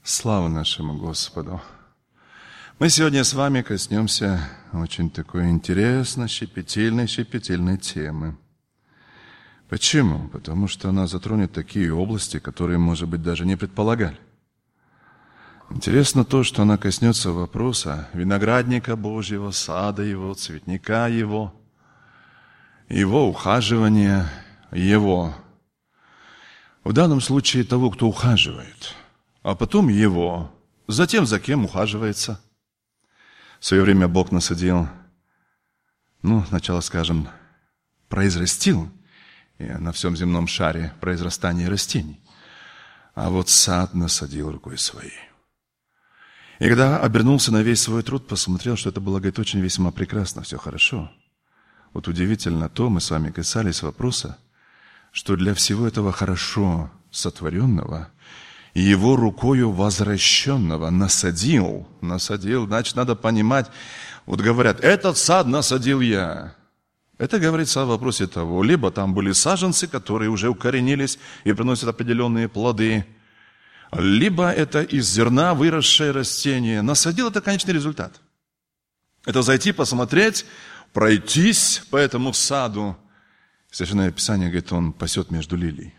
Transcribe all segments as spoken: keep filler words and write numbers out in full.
Слава нашему Господу! Мы сегодня с вами коснемся очень такой интересной, щепетильной, щепетильной темы. Почему? Потому что она затронет такие области, которые, может быть, даже не предполагали. Интересно то, что она коснется вопроса виноградника Божьего, сада его, цветника его, его ухаживания, его. В данном случае того, кто ухаживает, а потом его, затем за кем ухаживается. В свое время Бог насадил, ну, сначала, скажем, произрастил на всем земном шаре произрастание растений, а вот сад насадил рукой своей. И когда обернулся на весь свой труд, посмотрел, что это было, говорит, очень весьма прекрасно, все хорошо. Вот удивительно то, мы с вами касались вопроса, что для всего этого хорошо сотворенного и его рукою возвращенного насадил, насадил, значит, надо понимать, вот говорят, этот сад насадил я. Это говорится о вопросе того, либо там были саженцы, которые уже укоренились и приносят определенные плоды, либо это из зерна выросшее растение. Насадил – это конечный результат. Это зайти, посмотреть, пройтись по этому саду. Священное Писание говорит, он пасет между лилий.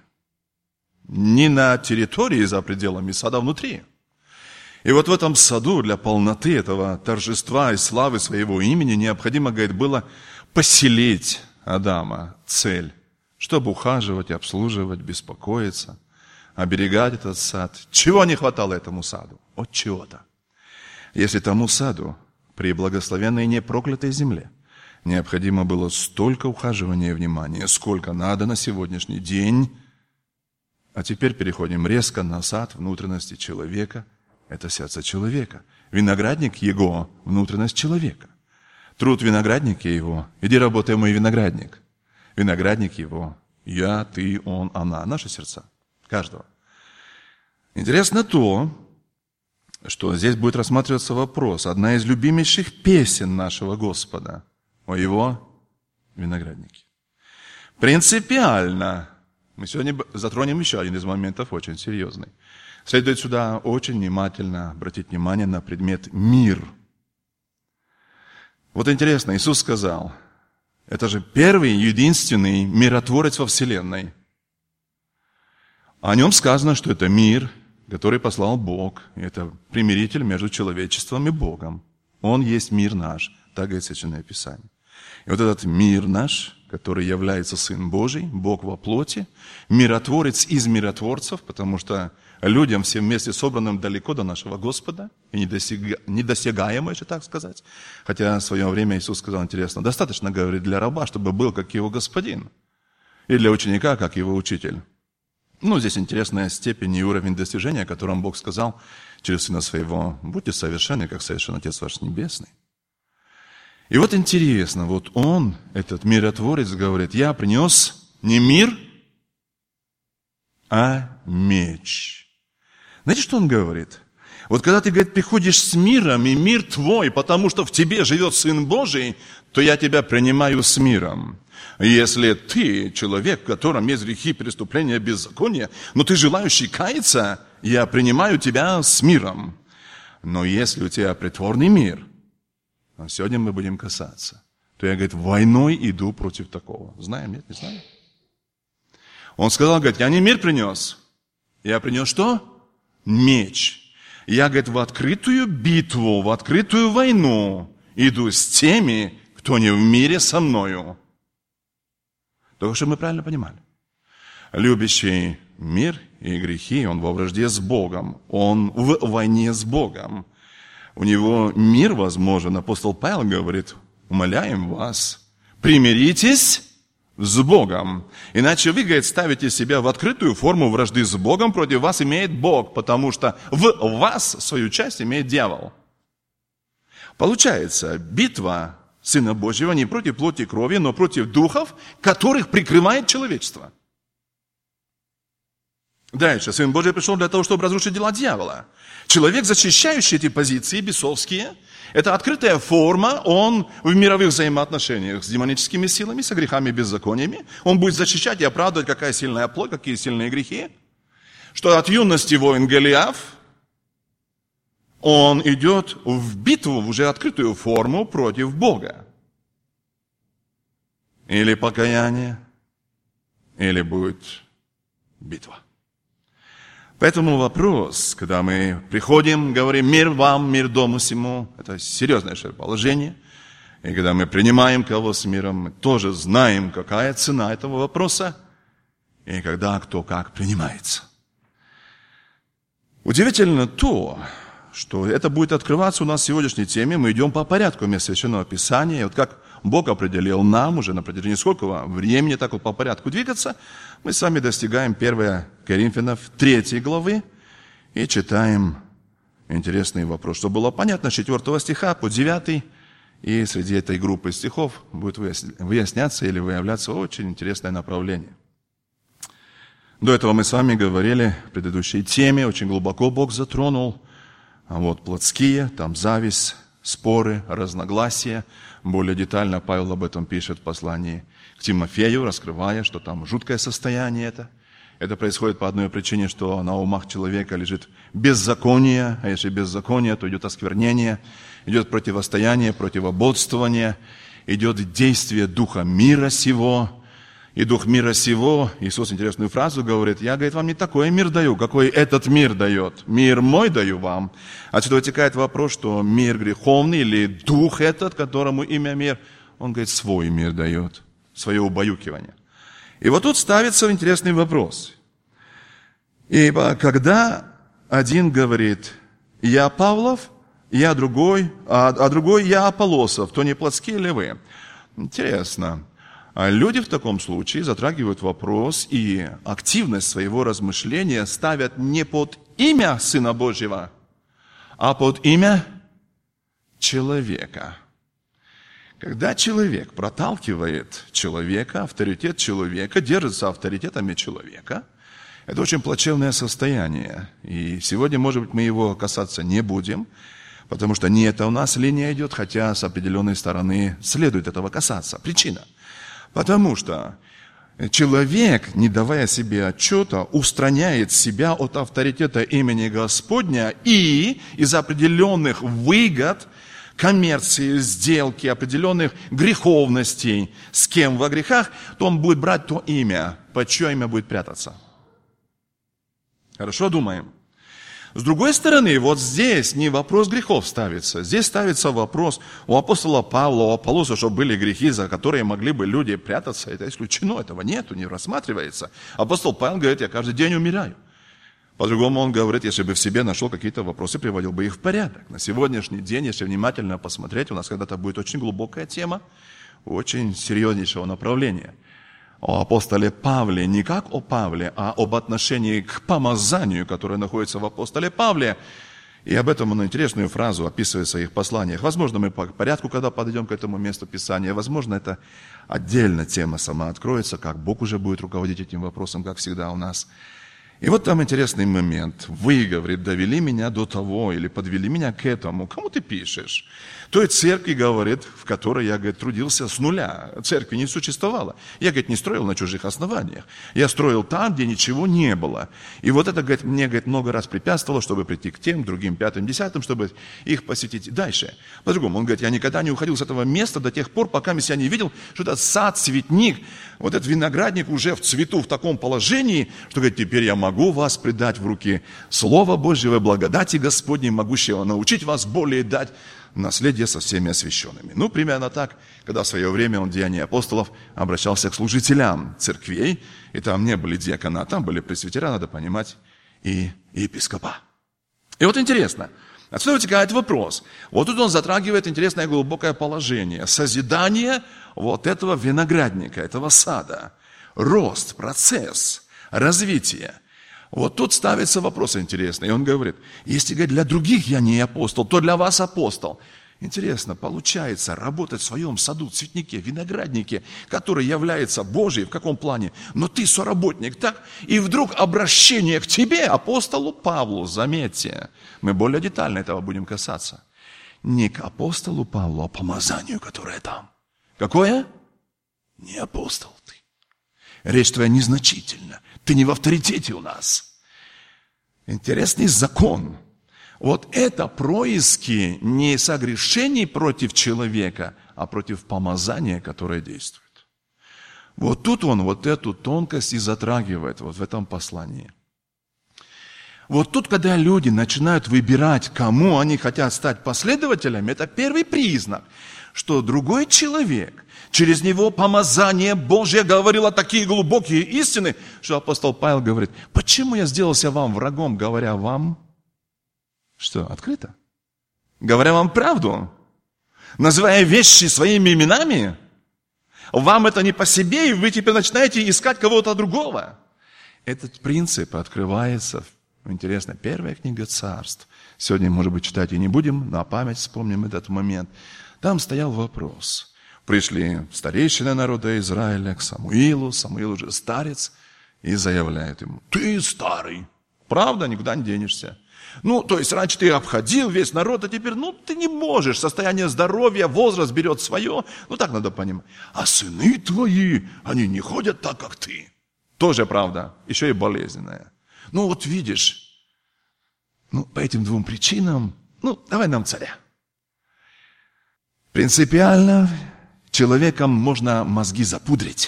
Не на территории за пределами сада, а внутри. И вот в этом саду для полноты этого торжества и славы своего имени необходимо, говорит, было поселить Адама, цель, чтобы ухаживать, обслуживать, беспокоиться, оберегать этот сад. Чего не хватало этому саду? От чего-то. Если тому саду при благословенной и непроклятой земле необходимо было столько ухаживания и внимания, сколько надо на сегодняшний день. А теперь переходим резко на сад внутренности человека. Это сердце человека. Виноградник его, внутренность человека. Труд виноградника его. Иди работай, мой виноградник. Виноградник его. Я, ты, он, она. Наши сердца. Каждого. Интересно то, что здесь будет рассматриваться вопрос. Одна из любимейших песен нашего Господа о его винограднике. Принципиально. Мы сегодня затронем еще один из моментов, очень серьезный. Следует сюда очень внимательно обратить внимание на предмет «мир». Вот интересно, Иисус сказал, это же первый, единственный миротворец во Вселенной. О нем сказано, что это мир, который послал Бог. Это примиритель между человечеством и Богом. Он есть мир наш, так говорит Священное Писание. И вот этот мир наш, который является Сын Божий, Бог во плоти, миротворец из миротворцев, потому что людям всем вместе собранным далеко до нашего Господа, и недосягаемо, если так сказать. Хотя в свое время Иисус сказал, интересно, достаточно, говорит, для раба, чтобы был как его господин, и для ученика, как его учитель. Ну, здесь интересная степень и уровень достижения, о котором Бог сказал через Сына Своего, будьте совершенны, как совершен Отец ваш Небесный. И вот интересно, вот он, этот миротворец, говорит, я принес не мир, а меч. Знаете, что он говорит? Вот когда ты, говорит, приходишь с миром, и мир твой, потому что в тебе живет Сын Божий, то я тебя принимаю с миром. Если ты человек, в котором есть грехи, преступления, беззакония, но ты желающий каяться, я принимаю тебя с миром. Но если у тебя притворный мир, а сегодня мы будем касаться, то я, говорит, войной иду против такого. Знаем, нет, не знаем? Он сказал, говорит, я не мир принес. Я принес что? Меч. Я, говорит, в открытую битву, в открытую войну иду с теми, кто не в мире со мною. Только чтобы мы правильно понимали. Любящий мир и грехи, он во вражде с Богом. Он в войне с Богом. У него мир возможен. Апостол Павел говорит, умоляем вас, примиритесь с Богом. Иначе вы, говорит, ставите себя в открытую форму вражды с Богом, против вас имеет Бог, потому что в вас свою часть имеет дьявол. Получается, битва Сына Божьего не против плоти и крови, но против духов, которых прикрывает человечество. Дальше. Сын Божий пришел для того, чтобы разрушить дела дьявола. Человек, защищающий эти позиции бесовские, это открытая форма, он в мировых взаимоотношениях с демоническими силами, со грехами и беззакониями. Он будет защищать и оправдывать, какая сильная плоть, какие сильные грехи. Что от юности воин Голиаф, он идет в битву, в уже открытую форму против Бога. Или покаяние, или будет битва. Поэтому вопрос, когда мы приходим, говорим «мир вам, мир дому сему», это серьезное положение. И когда мы принимаем кого с миром, мы тоже знаем, какая цена этого вопроса, и когда кто как принимается. Удивительно то, что это будет открываться у нас в сегодняшней теме. Мы идем по порядку мест Священного Писания. И вот как Бог определил нам уже на протяжении сколького времени так вот по порядку двигаться, мы с вами достигаем первое Коринфянам третьей главы и читаем интересный вопрос. Чтобы было понятно, с четвёртого стиха по девятый, и среди этой группы стихов будет выясняться или выявляться очень интересное направление. До этого мы с вами говорили в предыдущей теме, очень глубоко Бог затронул. А вот плотские, там зависть, споры, разногласия. Более детально Павел об этом пишет в послании к Тимофею, раскрывая, что там жуткое состояние это. Это происходит по одной причине, что на умах человека лежит беззаконие, а если беззаконие, то идет осквернение, идет противостояние, противоборствование, идет действие духа мира сего. И дух мира сего, Иисус интересную фразу говорит, я, говорит, вам не такой мир даю, какой этот мир дает. Мир мой даю вам. Отсюда вытекает вопрос, что мир греховный или дух этот, которому имя мир, он, говорит, свой мир дает, свое убаюкивание. И вот тут ставится интересный вопрос. Ибо когда один говорит, я Павлов, я другой, а, а другой я Аполлосов, то не плотские ли вы? Интересно. А люди в таком случае затрагивают вопрос и активность своего размышления ставят не под имя Сына Божьего, а под имя человека. Когда человек проталкивает человека, авторитет человека, держится авторитетами человека, это очень плачевное состояние. И сегодня, может быть, мы его касаться не будем, потому что не эта у нас линия идет, хотя с определенной стороны следует этого касаться. Причина. Потому что человек, не давая себе отчета, устраняет себя от авторитета имени Господня и из определенных выгод, коммерции, сделки, определенных греховностей, с кем во грехах, то он будет брать то имя, под чье имя будет прятаться. Хорошо думаем? С другой стороны, вот здесь не вопрос грехов ставится. Здесь ставится вопрос у апостола Павла, у Аполлоса, что были грехи, за которые могли бы люди прятаться. Это исключено, этого нету, не рассматривается. Апостол Павел говорит, я каждый день умираю. По-другому он говорит, если бы в себе нашел какие-то вопросы, приводил бы их в порядок. На сегодняшний день, если внимательно посмотреть, у нас когда-то будет очень глубокая тема, очень серьезнейшего направления. О апостоле Павле, не как о Павле, а об отношении к помазанию, которое находится в апостоле Павле. И об этом он интересную фразу описывает в своих посланиях. Возможно, мы по порядку, когда подойдем к этому месту Писания, возможно, это отдельно тема сама откроется, как Бог уже будет руководить этим вопросом, как всегда у нас. И вот там интересный момент. Вы, говорит, довели меня до того или подвели меня к этому. Кому ты пишешь? Той церкви, говорит, в которой я, говорит, трудился с нуля. Церкви не существовало. Я, говорит, не строил на чужих основаниях. Я строил там, где ничего не было. И вот это, говорит, мне, говорит, много раз препятствовало, чтобы прийти к тем, другим, пятым, десятым, чтобы их посетить. Дальше. По-другому, он говорит, я никогда не уходил с этого места до тех пор, пока я не видел, что этот сад, цветник, вот этот виноградник уже в цвету, в таком положении, что, говорит, теперь я могу вас предать в руки Слова Божьего, благодати Господней, могущего научить вас более дать наследие со всеми освященными. Ну, примерно так, когда в свое время он в Деянии апостолов обращался к служителям церквей, и там не были диакона, там были пресвитера, надо понимать, и епископа. И вот интересно, отсюда вытекает вопрос. Вот тут он затрагивает интересное глубокое положение. Созидание вот этого виноградника, этого сада. Рост, процесс, развитие. Вот тут ставится вопрос интересный. И он говорит, если, говорит, для других я не апостол, то для вас апостол. Интересно, получается работать в своем саду, цветнике, винограднике, который является Божий, в каком плане? Но ты соработник, так? И вдруг обращение к тебе, апостолу Павлу, заметьте. Мы более детально этого будем касаться. Не к апостолу Павлу, а помазанию, которое там. Какое? Не апостол ты. Речь твоя незначительна. Ты не в авторитете у нас. Интересный закон. Вот это происки не согрешений против человека, а против помазания, которое действует. Вот тут он вот эту тонкость и затрагивает, вот в этом послании. Вот тут, когда люди начинают выбирать, кому они хотят стать последователями, это первый признак, что другой человек, через него помазание Божье говорило такие глубокие истины, что апостол Павел говорит: почему я сделался вам врагом, говоря вам, что, открыто? Говоря вам правду, называя вещи своими именами, вам это не по себе, и вы теперь начинаете искать кого-то другого. Этот принцип открывается, интересно, первая книга Царств. Сегодня, может быть, читать и не будем, на память вспомним этот момент. Там стоял вопрос. Пришли старейшины народа Израиля к Самуилу, Самуил уже старец, и заявляет ему: ты старый, правда, никуда не денешься. Ну, то есть раньше ты обходил весь народ, а теперь, ну, ты не можешь, состояние здоровья, возраст берет свое, ну, так надо понимать. А сыны твои, они не ходят так, как ты. Тоже правда, еще и болезненная. Ну, вот видишь, ну, по этим двум причинам, ну, давай нам царя. Принципиально человеком можно мозги запудрить,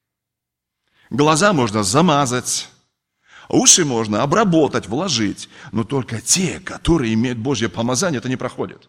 глаза можно замазать, уши можно обработать, вложить, но только те, которые имеют Божье помазание, это не проходит.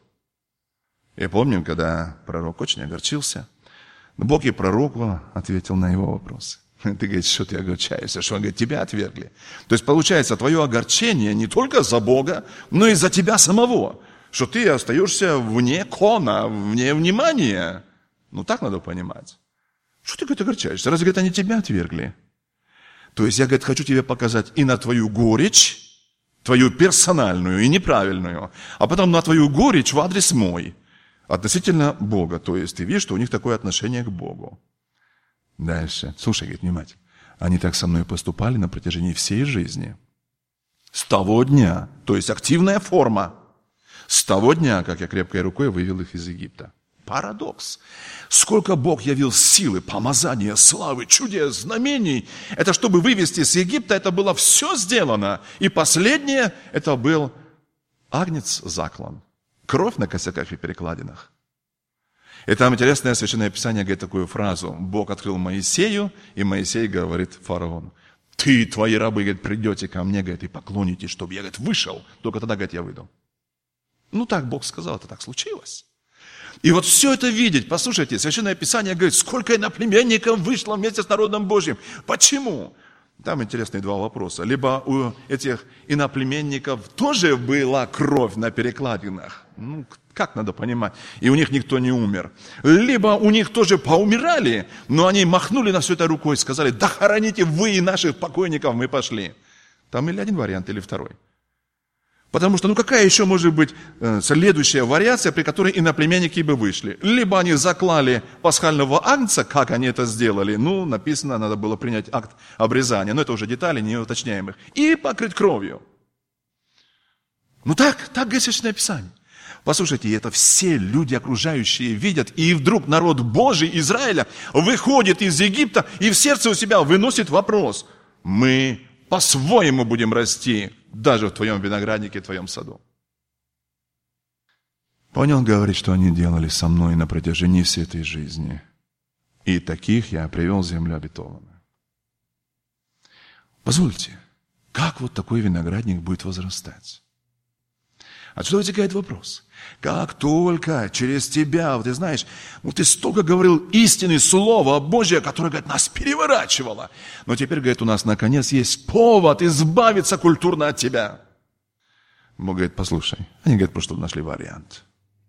Я помню, когда пророк очень огорчился, Бог и пророку ответил на его вопросы. Ты говоришь, что ты огорчаешься, что он говорит, тебя отвергли. То есть получается, твое огорчение не только за Бога, но и за тебя самого, что ты остаешься вне кона, вне внимания. Ну так надо понимать. Что ты, говорит, огорчаешься? Разве, говорит, они тебя отвергли? То есть я, говорит, хочу тебе показать и на твою горечь, твою персональную и неправильную, а потом на твою горечь в адрес мой, относительно Бога. То есть ты видишь, что у них такое отношение к Богу. Дальше. Слушай, говорит, внимательно. Они так со мной поступали на протяжении всей жизни. С того дня, то есть активная форма, с того дня, как я крепкой рукой вывел их из Египта. Парадокс. Сколько Бог явил силы, помазания, славы, чудес, знамений. Это чтобы вывести с Египта, это было все сделано. И последнее, это был агнец заклан. Кровь на косяках и перекладинах. И там интересное Священное Писание говорит такую фразу. Бог открыл Моисею, и Моисей говорит фараону: ты, твои рабы, говорит, придете ко мне, говорит, и поклонитесь, чтобы я, говорит, вышел. Только тогда, говорит, я выйду. Ну так Бог сказал, это так случилось. И вот все это видеть, послушайте, Священное Писание говорит, сколько иноплеменников вышло вместе с народом Божьим. Почему? Там интересные два вопроса. Либо у этих иноплеменников тоже была кровь на перекладинах. Ну, как надо понимать? И у них никто не умер. Либо у них тоже поумирали, но они махнули на все это рукой и сказали: да хороните вы и наших покойников, мы пошли. Там или один вариант, или второй. Потому что, ну какая еще может быть э, следующая вариация, при которой иноплеменники бы вышли? Либо они заклали пасхального агнца, как они это сделали, ну, написано, надо было принять акт обрезания, но это уже детали, не уточняем их, и покрыть кровью. Ну так, так говорит Священное Писание. Послушайте, это все люди окружающие видят, и вдруг народ Божий Израиля выходит из Египта и в сердце у себя выносит вопрос: мы по-своему будем расти, даже в твоем винограднике, в твоем саду. Понял, говорит, что они делали со мной на протяжении всей этой жизни. И таких я привел в землю обетованную. Позвольте, как вот такой виноградник будет возрастать? Отсюда вытекает вопрос. Как только через тебя, вот ты знаешь, вот ты столько говорил истины, Слова Божье, которое, говорит, нас переворачивало. Но теперь, говорит, у нас наконец есть повод избавиться культурно от тебя. Бог говорит: послушай. Они говорят, просто нашли вариант.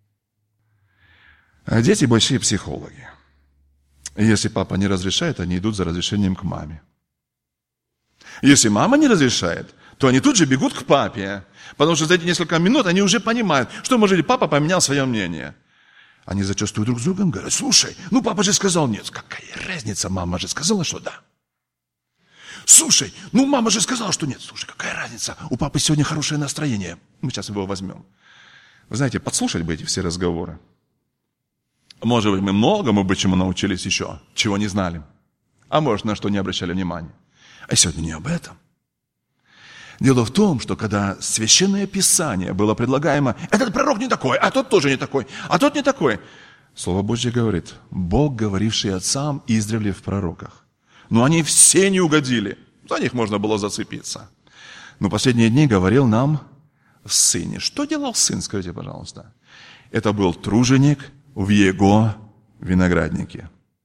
А дети большие психологи. Если папа не разрешает, они идут за разрешением к маме. Если мама не разрешает, то они тут же бегут к папе. Потому что за эти несколько минут они уже понимают, что, может быть, папа поменял свое мнение. Они зачастую друг с другом говорят: слушай, ну папа же сказал нет. Какая разница, мама же сказала, что да. Слушай, ну мама же сказала, что нет. Слушай, какая разница, у папы сегодня хорошее настроение. Мы сейчас его возьмем. Вы знаете, подслушать бы эти все разговоры. Может быть, мы многому бы чему научились еще, чего не знали. А может, на что не обращали внимания. А сегодня не об этом. Дело в том, что когда Священное Писание было предлагаемо, этот пророк не такой, а тот тоже не такой, а тот не такой. Слово Божье говорит, Бог, говоривший отцам издревле в пророках. Но они все не угодили, за них можно было зацепиться. Но последние дни говорил нам в Сыне. Что делал Сын, скажите, пожалуйста? Это был труженик в Его винограднике.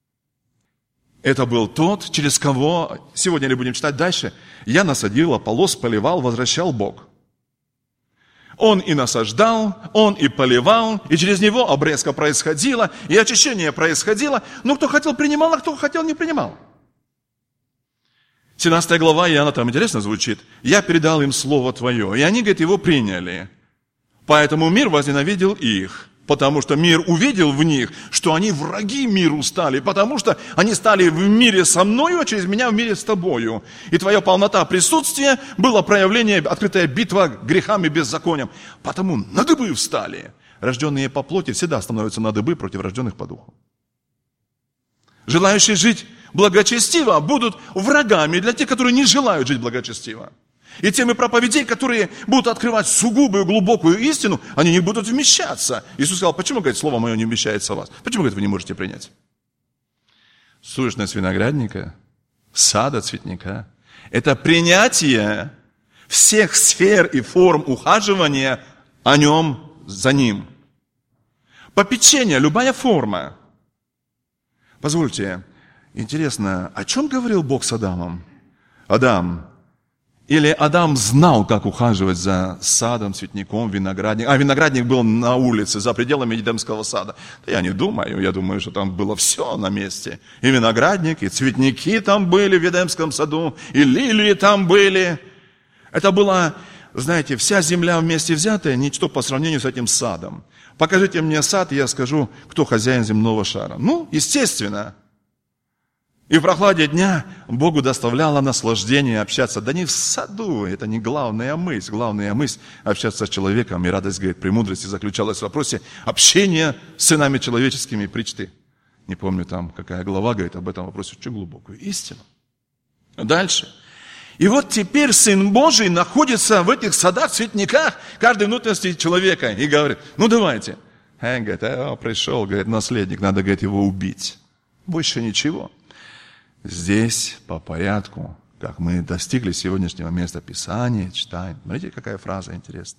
Это был тот, через кого, сегодня ли будем читать дальше, я насадил, Аполлос поливал, возвращал Бог. Он и насаждал, он и поливал, и через него обрезка происходила, и очищение происходило, но кто хотел, принимал, а кто хотел, не принимал. семнадцатая глава Иоанна, там интересно звучит, «Я передал им Слово Твое, и они, говорит, его приняли. Поэтому мир возненавидел их». Потому что мир увидел в них, что они враги миру стали, потому что они стали в мире со мною, а через меня в мире с тобою. И твоя полнота присутствия было проявление, открытая битва грехам и беззаконием. Потому на дыбы встали. Рожденные по плоти всегда становятся на дыбы против рожденных по духу. Желающие жить благочестиво будут врагами для тех, которые не желают жить благочестиво. И темы проповедей, которые будут открывать сугубую, глубокую истину, они не будут вмещаться. Иисус сказал, почему, говорит, слово мое не вмещается в вас? Почему, говорит, вы не можете принять? Сущность виноградника, сада, цветника – это принятие всех сфер и форм ухаживания о нем, за ним. Попечение, любая форма. Позвольте, интересно, о чем говорил Бог с Адамом? Адам, или Адам знал, как ухаживать за садом, цветником, виноградником. А виноградник был на улице, за пределами Эдемского сада. Да я не думаю, я думаю, что там было все на месте. И виноградник, и цветники там были в Эдемском саду, и лилии там были. Это была, знаете, вся земля вместе взятая, ничто по сравнению с этим садом. Покажите мне сад, и я скажу, кто хозяин земного шара. Ну, естественно. И в прохладе дня Богу доставляло наслаждение общаться. Да не в саду, это не главная мысль. Главная мысль – общаться с человеком. И радость, говорит, премудрости заключалась в вопросе общения с сынами человеческими. Причты. Не помню там, какая глава говорит об этом вопросе. Очень глубокую истину. Дальше. И вот теперь Сын Божий находится в этих садах, цветниках, каждой внутренности человека. И говорит, ну давайте. А, говорит, а, пришел, говорит, наследник, надо, говорит, его убить. Больше ничего. Здесь по порядку, как мы достигли сегодняшнего места Писания, читаем. Смотрите, какая фраза интересная.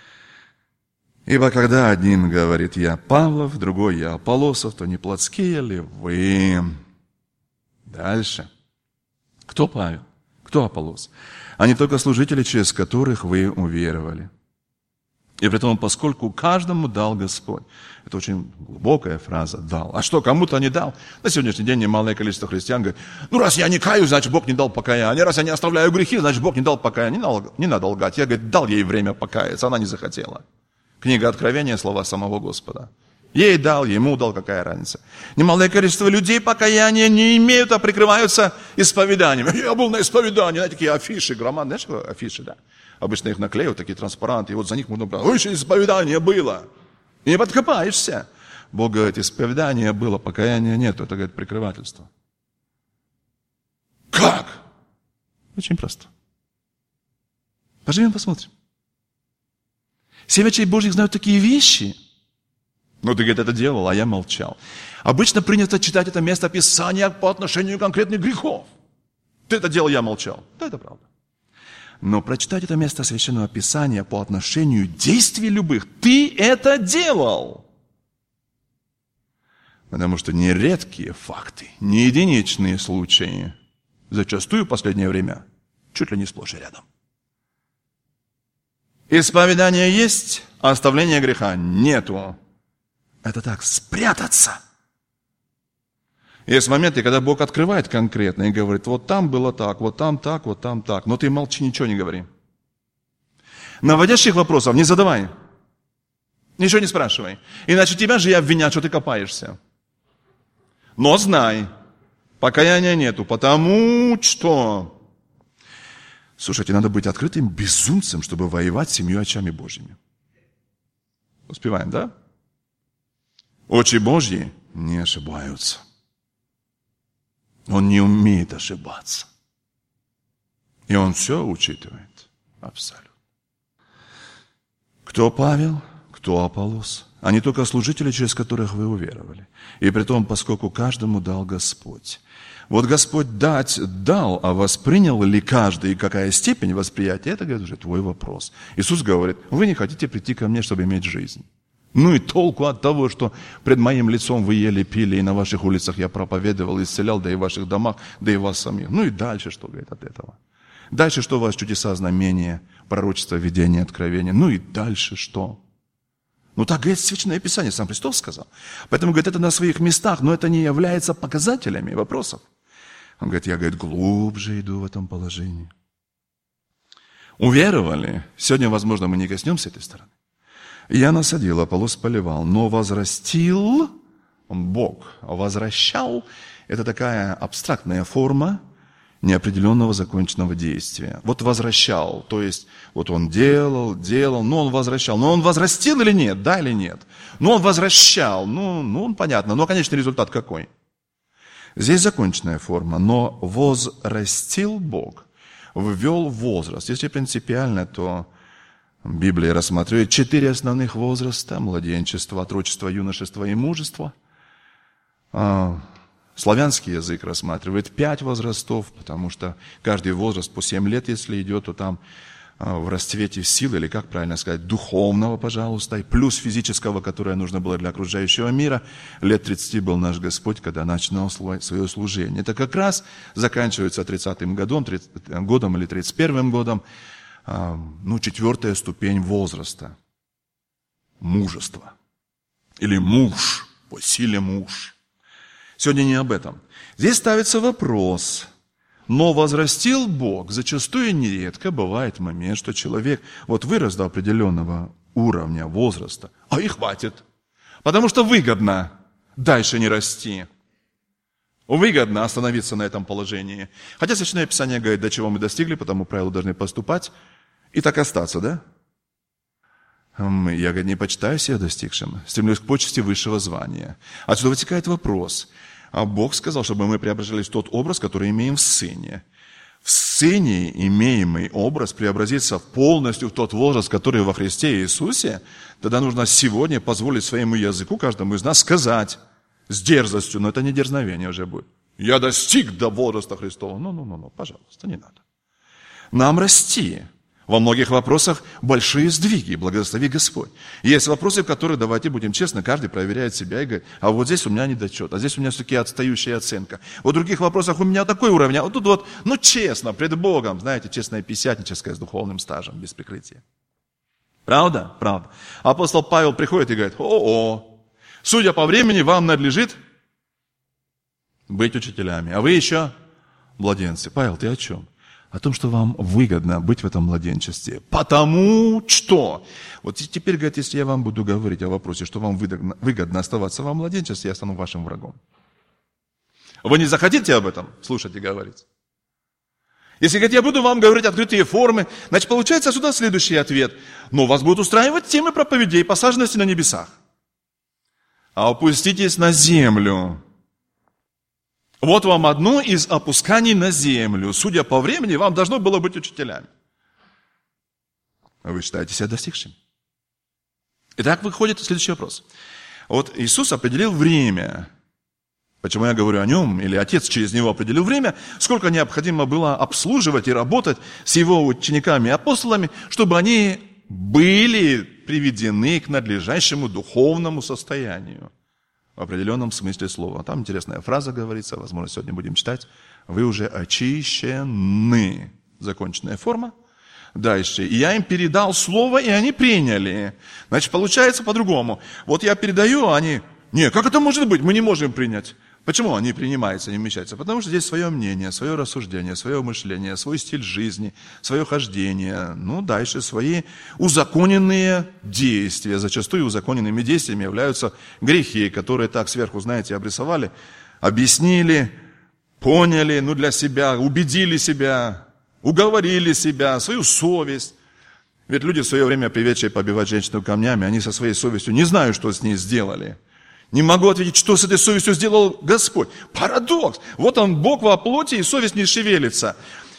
Ибо когда один говорит, я Павлов, другой, я Аполлосов, то не плотские ли вы? Дальше. Кто Павел? Кто Аполлос? Они только служители, через которых вы уверовали. И при том, поскольку каждому дал Господь. Это очень глубокая фраза «дал». А что, кому-то не дал? На сегодняшний день немалое количество христиан говорит, ну, раз я не каюсь, значит, Бог не дал покаяния. Раз я не оставляю грехи, значит, Бог не дал покаяния. Не надо, не надо лгать. Я, говорит, дал ей время покаяться, она не захотела. Книга Откровения, слова самого Господа. Ей дал, ему дал, какая разница. Немалое количество людей покаяния не имеют, а прикрываются исповеданием. Я был на исповедании, знаете, такие афиши, громадные, знаешь, афиши, да? Обычно их наклеивают, такие транспаранты, и вот за них можно брать. Ой, еще исповедание было. И не подкопаешься. Бог говорит, исповедание было, покаяния нет. Это, говорит, прикрывательство. Как? Очень просто. Поживем, посмотрим. Семь очей Божьих знают такие вещи. Ну, ты, говорит, это делал, а я молчал. Обычно принято читать это место Писания по отношению к конкретных грехов. Ты это делал, я молчал. Да, это правда. Но прочитать это место Священного Писания по отношению действий любых, ты это делал. Потому что нередкие факты, не единичные случаи, зачастую в последнее время чуть ли не сплошь и рядом. Исповедание есть, а оставления греха нету. Это так, спрятаться. Есть моменты, когда Бог открывает конкретно и говорит, вот там было так, вот там так, вот там так. Но ты молчи, ничего не говори. Наводящих вопросов не задавай. Ничего не спрашивай. Иначе тебя же и обвинят, что ты копаешься. Но знай, покаяния нету, потому что... Слушайте, надо быть открытым безумцем, чтобы воевать с семью очами Божьими. Успеваем, да? Очи Божьи не ошибаются. Он не умеет ошибаться. И он все учитывает. Абсолютно. Кто Павел, кто Аполлос? Они только служители, через которых вы уверовали. И при том, поскольку каждому дал Господь. Вот Господь дать дал, а воспринял ли каждый и какая степень восприятия, это, говорит, уже твой вопрос. Иисус говорит, вы не хотите прийти ко мне, чтобы иметь жизнь. Ну и толку от того, что пред моим лицом вы ели, пили, и на ваших улицах я проповедовал, исцелял, да и в ваших домах, да и вас самих. Ну и дальше что, говорит, от этого? Дальше что у вас чудеса, знамения, пророчество, видение, откровение? Ну и дальше что? Ну так говорит Священное Писание, сам Христос сказал. Поэтому, говорит, это на своих местах, но это не является показателями вопросов. Он говорит, я, говорит, глубже иду в этом положении. Уверовали? Сегодня, возможно, мы не коснемся этой стороны. Я насадил, Аполлос поливал, но возрастил, он Бог, возвращал, это такая абстрактная форма неопределенного законченного действия. Вот возвращал, то есть вот он делал, делал, но он возвращал. Но он возрастил или нет, да или нет? Но он возвращал, ну, ну понятно, но конечный результат какой? Здесь законченная форма, но возрастил Бог, ввел возраст. Если принципиально, то Библия рассматривает четыре основных возраста: младенчество, отрочество, юношество и мужество. Славянский язык рассматривает пять возрастов, потому что каждый возраст по семь лет, если идет, то там в расцвете сил, или как правильно сказать, духовного, пожалуйста, и плюс физического, которое нужно было для окружающего мира. Лет тридцати был наш Господь, когда начинал свое служение. Это как раз заканчивается тридцатым годом, тридцатым годом или тридцать первым годом, ну, четвертая ступень возраста. Мужество. Или муж, по силе муж. Сегодня не об этом. Здесь ставится вопрос. Но возрастил Бог. Зачастую нередко бывает момент, что человек вот вырос до определенного уровня, возраста, а и хватит. Потому что выгодно дальше не расти. Выгодно остановиться на этом положении. Хотя Священное Писание говорит, до чего мы достигли, по тому правилу должны поступать и так остаться, да? Я, говорит, не почитаю себя достигшим, стремлюсь к почести высшего звания. Отсюда вытекает вопрос. А Бог сказал, чтобы мы преображались в тот образ, который имеем в Сыне. В Сыне имеемый образ преобразится полностью в тот возраст, который во Христе Иисусе. Тогда нужно сегодня позволить своему языку, каждому из нас, сказать с дерзостью, но это не дерзновение уже будет. Я достиг до возраста Христова. Ну-ну-ну, пожалуйста, не надо. Нам расти. Во многих вопросах большие сдвиги, благослови Господь. Есть вопросы, в которых, давайте будем честны, каждый проверяет себя и говорит, а вот здесь у меня недочет, а здесь у меня все-таки отстающая оценка. Вот в других вопросах у меня такой уровень, а вот тут вот, ну честно, пред Богом, знаете, честное пятидесятническое с духовным стажем, без прикрытия. Правда? Правда. Апостол Павел приходит и говорит, о-о, судя по времени, вам надлежит быть учителями, а вы еще младенцы. Павел, ты о чем? О том, что вам выгодно быть в этом младенчестве. Потому что... Вот теперь, говорит, если я вам буду говорить о вопросе, что вам выгодно, выгодно оставаться во младенчестве, я стану вашим врагом. Вы не захотите об этом слушать и говорить? Если, говорит, я буду вам говорить открытые формы, значит, получается сюда следующий ответ. Но вас будут устраивать темы проповедей, посаженности на небесах. А опуститесь на землю. Вот вам одно из опусканий на землю. Судя по времени, вам должно было быть учителями. Вы считаете себя достигшим? Итак, выходит следующий вопрос. Вот Иисус определил время. Почему я говорю о нем, или Отец через него определил время, сколько необходимо было обслуживать и работать с его учениками и апостолами, чтобы они были приведены к надлежащему духовному состоянию. В определенном смысле слова. Там интересная фраза говорится, возможно, сегодня будем читать. Вы уже очищены. Законченная форма. Дальше. И я им передал слово, и они приняли. Значит, получается по-другому. Вот я передаю, а они... Не, как это может быть? Мы не можем принять. Почему они принимаются, не вмещаются? Потому что здесь свое мнение, свое рассуждение, свое мышление, свой стиль жизни, свое хождение. Ну, дальше свои узаконенные действия. Зачастую узаконенными действиями являются грехи, которые так сверху, знаете, обрисовали, объяснили, поняли, ну, для себя, убедили себя, уговорили себя, свою совесть. Ведь люди в свое время, приведшие побивать женщину камнями, они со своей совестью не знают, что с ней сделали. Не могу ответить, что с этой совестью сделал Господь. Парадокс. Вот он, Бог во плоти, и совесть не шевелится.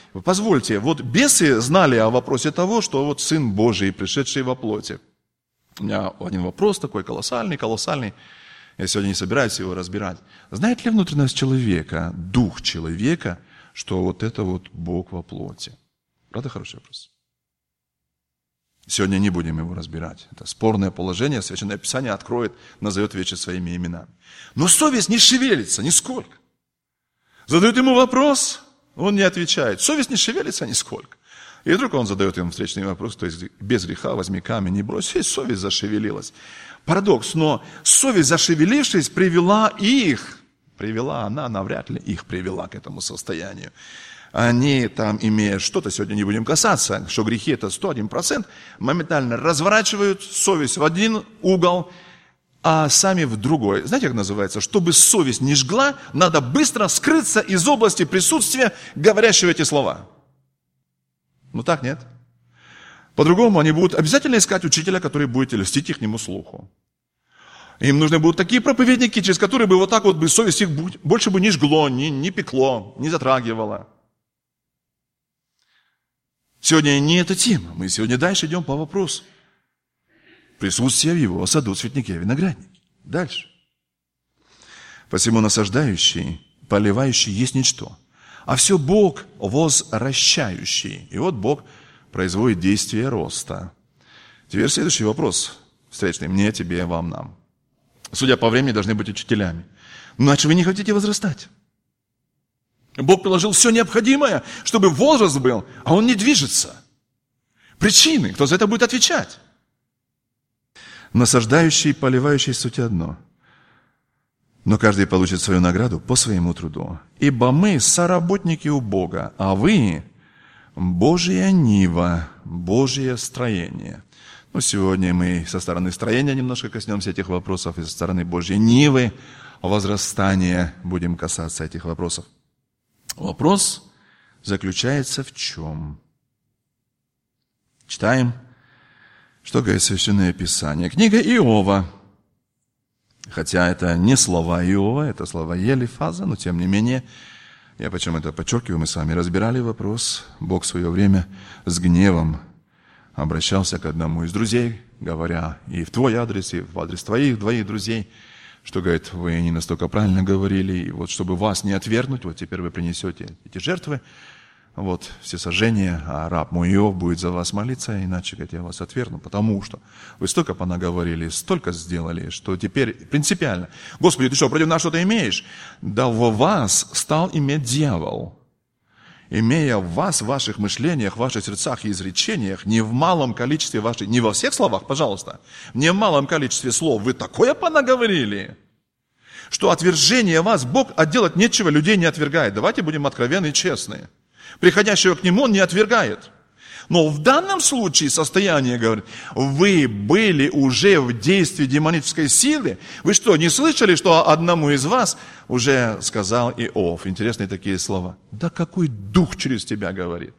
Позвольте, вот бесы знали о вопросе того, что вот Сын Божий, пришедший во плоти. У меня один вопрос такой колоссальный, колоссальный. Я сегодня не собираюсь его разбирать. Знает ли внутренность человека, дух человека, что вот это вот Бог во плоти? Правда, хороший вопрос? Сегодня не будем его разбирать. Это спорное положение. Священное Писание откроет, назовет вещи своими именами. Но совесть не шевелится нисколько. Задают ему вопрос, он не отвечает. Совесть не шевелится нисколько. И вдруг он задает ему встречный вопрос, то есть без греха возьми камень и брось. И совесть зашевелилась. Парадокс, но совесть, зашевелившись, привела их, привела она, навряд ли их привела к этому состоянию. Они там, имея что-то, сегодня не будем касаться, что грехи это сто один процент, моментально разворачивают совесть в один угол, а сами в другой. Знаете, как называется? Чтобы совесть не жгла, надо быстро скрыться из области присутствия говорящего эти слова. Ну так, нет? По-другому они будут обязательно искать учителя, который будет льстить их нему слуху. Им нужны будут такие проповедники, через которые бы вот так вот бы совесть их больше бы не жгло, не, не пекло, не затрагивало. Сегодня не эта тема. Мы сегодня дальше идем по вопросу. Присутствие в его саду, цветнике, винограднике. Дальше. Посему насаждающий, поливающий есть ничто. А все Бог возвращающий. И вот Бог производит действие роста. Теперь следующий вопрос. Встречный. Мне, тебе, вам, нам. Судя по времени, должны быть учителями. Иначе вы не хотите возрастать. Бог приложил все необходимое, чтобы возраст был, а он не движется. Причины. Кто за это будет отвечать? Насаждающий и поливающий суть одно. Но каждый получит свою награду по своему труду. Ибо мы соработники у Бога, а вы Божья нива, Божье строение. Ну, сегодня мы со стороны строения немножко коснемся этих вопросов, и со стороны Божьей нивы, возрастания будем касаться этих вопросов. Вопрос заключается в чем? Читаем, что говорит Священное Писание. Книга Иова. Хотя это не слова Иова, это слова Елифаза, но тем не менее, я почему это подчеркиваю, мы с вами разбирали вопрос. Бог в свое время с гневом обращался к одному из друзей, говоря и в твой адрес, и в адрес твоих двоих друзей, что, говорит, вы не настолько правильно говорили, и вот чтобы вас не отвергнуть, вот теперь вы принесете эти жертвы, вот всесожжение, а раб мой Иов будет за вас молиться, иначе, говорит, я вас отвергну, потому что вы столько понаговорили, столько сделали, что теперь принципиально. Господи, ты что, против нас что-то имеешь? Да в вас стал иметь дьявол. Имея в вас, в ваших мышлениях, в ваших сердцах и изречениях, не в малом количестве ваших, не во всех словах, пожалуйста, не в малом количестве слов, вы такое понаговорили, что отвержение вас Бог отделать нечего, людей не отвергает. Давайте будем откровенны и честны. Приходящего к Нему Он не отвергает. Но в данном случае состояние, говорит, вы были уже в действии демонической силы. Вы что, не слышали, что одному из вас уже сказал Иов? Интересные такие слова. Да какой дух через тебя говорит?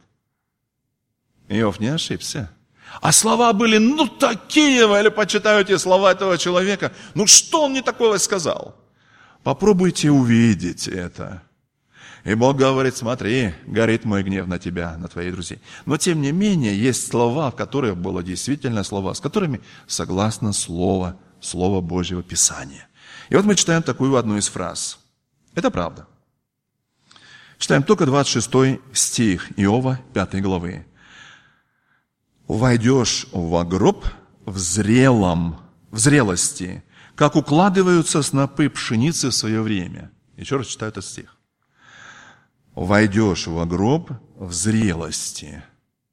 Иов не ошибся. А слова были, ну такие, или почитаю эти слова этого человека. Ну что он не такого сказал? Попробуйте увидеть это. И Бог говорит, смотри, горит мой гнев на тебя, на твоих друзей. Но тем не менее, есть слова, в которых было действительно слова, с которыми согласно Слово, Слово Божьего Писания. И вот мы читаем такую одну из фраз. Это правда. Читаем только двадцать шестой стих Иова, пятой главы. «Войдешь во гроб в зрелом, в зрелости, как укладываются снопы пшеницы в свое время». Еще раз читаю этот стих. Войдешь во гроб в зрелости.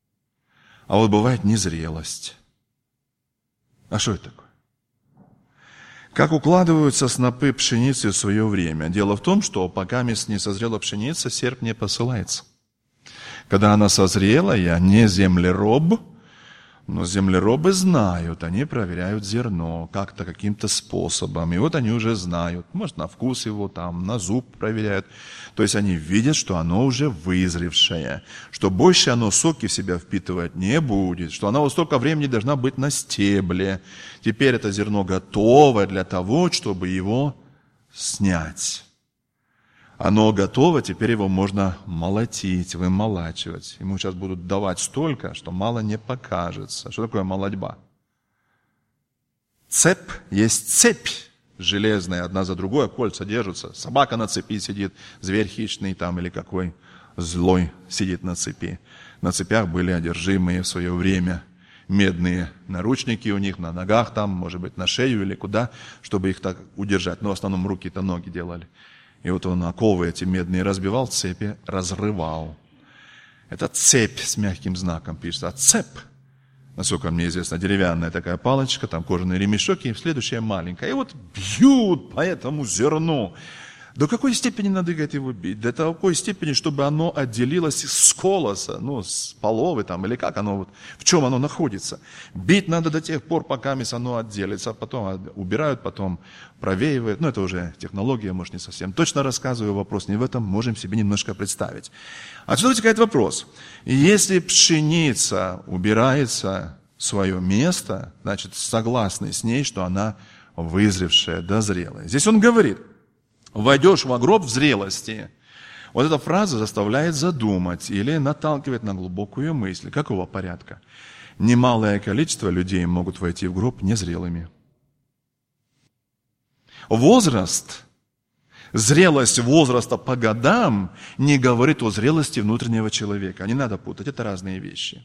А вот бывает незрелость. А что это такое? Как укладываются снопы пшеницы в свое время? Дело в том, что пока не созрела пшеница, серп не посылается. Когда она созрела, я не землероб, но землеробы знают, они проверяют зерно как-то, каким-то способом. И вот они уже знают, может, на вкус его, там, на зуб проверяют. То есть они видят, что оно уже вызревшее, что больше оно соки в себя впитывать не будет, что оно вот столько времени должна быть на стебле. Теперь это зерно готово для того, чтобы его снять. Оно готово, теперь его можно молотить, вымолачивать. Ему сейчас будут давать столько, что мало не покажется. Что такое молотьба? Цепь есть цепь железная, одна за другой, кольца держатся. Собака на цепи сидит, зверь хищный там или какой злой сидит на цепи. На цепях были одержимые в свое время медные наручники у них, на ногах там, может быть, на шею или куда, чтобы их так удержать. Но в основном руки-то ноги делали. И вот он оковы эти медные разбивал, цепи разрывал. Это цепь с мягким знаком пишется. А цепь, насколько мне известно, деревянная такая палочка, там кожаный ремешок, и следующая маленькая. И вот бьют по этому зерну. До какой степени надо его бить? До такой степени, чтобы оно отделилось с колоса, ну, с половы там, или как оно, вот, в чем оно находится. Бить надо до тех пор, пока оно отделится, потом убирают, потом провеивают. Ну, это уже технология, может, не совсем точно рассказываю, вопрос не в этом, можем себе немножко представить. Отсюда возникает вопрос. Если пшеница убирается в свое место, значит, согласны с ней, что она вызревшая, дозрелая. Здесь он говорит: «Войдешь во гроб в зрелости». Вот эта фраза заставляет задумать или наталкивает на глубокую мысль. Какого порядка? Немалое количество людей могут войти в гроб незрелыми. Возраст, зрелость возраста по годам не говорит о зрелости внутреннего человека. Не надо путать, это разные вещи.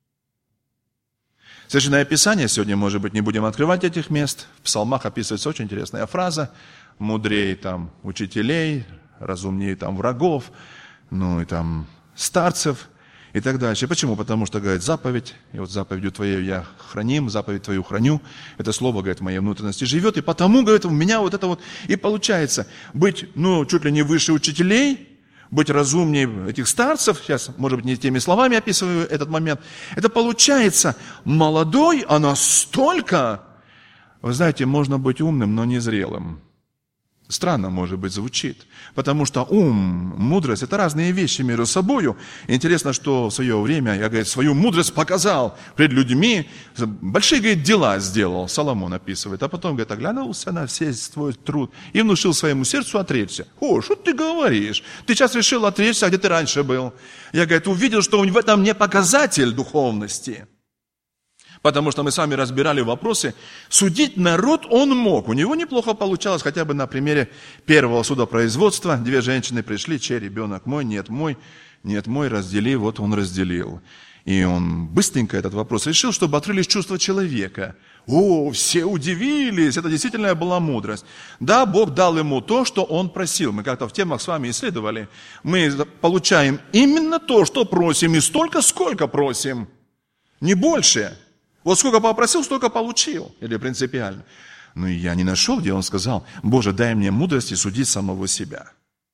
Священное Писание, сегодня, может быть, не будем открывать этих мест. В псалмах описывается очень интересная фраза: мудрее там учителей, разумнее там врагов, ну и там старцев и так дальше. Почему? Потому что, говорит, заповедь, и вот заповедью твоей я храним, заповедь твою храню, это слово, говорит, в моей внутренности живет, и потому, говорит, у меня вот это вот и получается быть, ну, чуть ли не выше учителей, быть разумнее этих старцев, сейчас, может быть, не теми словами описываю этот момент, это получается молодой, а настолько, вы знаете, можно быть умным, но не зрелым. Странно, может быть, звучит, потому что ум, мудрость – это разные вещи между собой. Интересно, что в свое время я, говорит, свою мудрость показал пред людьми, большие, говорит, дела сделал, Соломон описывает, а потом, говорит, оглянулся на весь твой труд и внушил своему сердцу отречься. О, что ты говоришь? Ты сейчас решил отречься, а где ты раньше был? Я, говорит, увидел, что в этом не показатель духовности. Потому что мы с вами разбирали вопросы. Судить народ он мог. У него неплохо получалось, хотя бы на примере первого судопроизводства. Две женщины пришли: чей ребенок мой, нет мой, нет мой, раздели, вот он разделил. И он быстренько этот вопрос решил, чтобы открылись чувства человека. О, все удивились, это действительно была мудрость. Да, Бог дал ему то, что он просил. Мы как-то в темах с вами исследовали. Мы получаем именно то, что просим, и столько, сколько просим. Не больше. Вот сколько попросил, столько получил. Или принципиально. Ну и я не нашел, где он сказал: Боже, дай мне мудрости судить самого себя.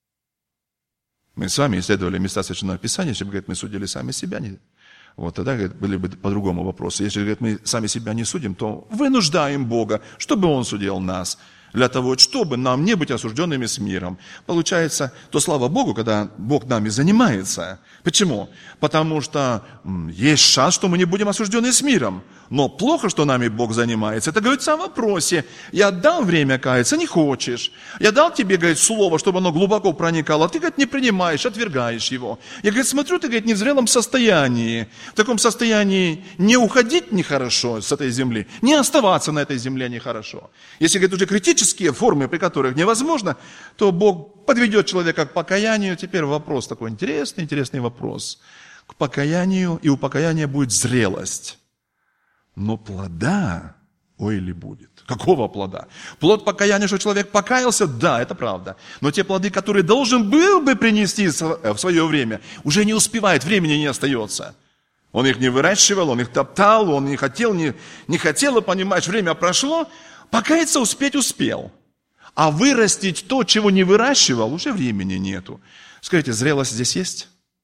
Мы с вами исследовали места Священного Писания, если бы, говорит, мы судили сами себя. Вот тогда, говорит, были бы по-другому вопросы. Если, говорит, мы сами себя не судим, то вынуждаем Бога, чтобы Он судил нас. Для того, чтобы нам не быть осужденными с миром. Получается, то слава Богу, когда Бог нами занимается. Почему? Потому что есть шанс, что мы не будем осуждены с миром. Но плохо, что нами Бог занимается. Это говорится о вопросе. Я дал время каяться, не хочешь. Я дал тебе, говорит, слово, чтобы оно глубоко проникало. А ты, говорит, не принимаешь, отвергаешь его. Я, говорит, смотрю, ты, говорит, не в зрелом состоянии. В таком состоянии не уходить нехорошо с этой земли, не оставаться на этой земле нехорошо. Если, говорит, уже критические формы, при которых невозможно, то Бог подведет человека к покаянию. Теперь вопрос такой интересный, интересный вопрос. К покаянию, и у покаяния будет зрелость. Но плода, ой ли будет. Какого плода? Плод покаяния, что человек покаялся, да, это правда. Но те плоды, которые должен был бы принести в свое время, уже не успевает, времени не остается. Он их не выращивал, он их топтал, он не хотел, не, не хотел, и, понимаешь, время прошло, покаяться успеть успел. А вырастить то, чего не выращивал, уже времени нету. Скажите, зрелость здесь есть?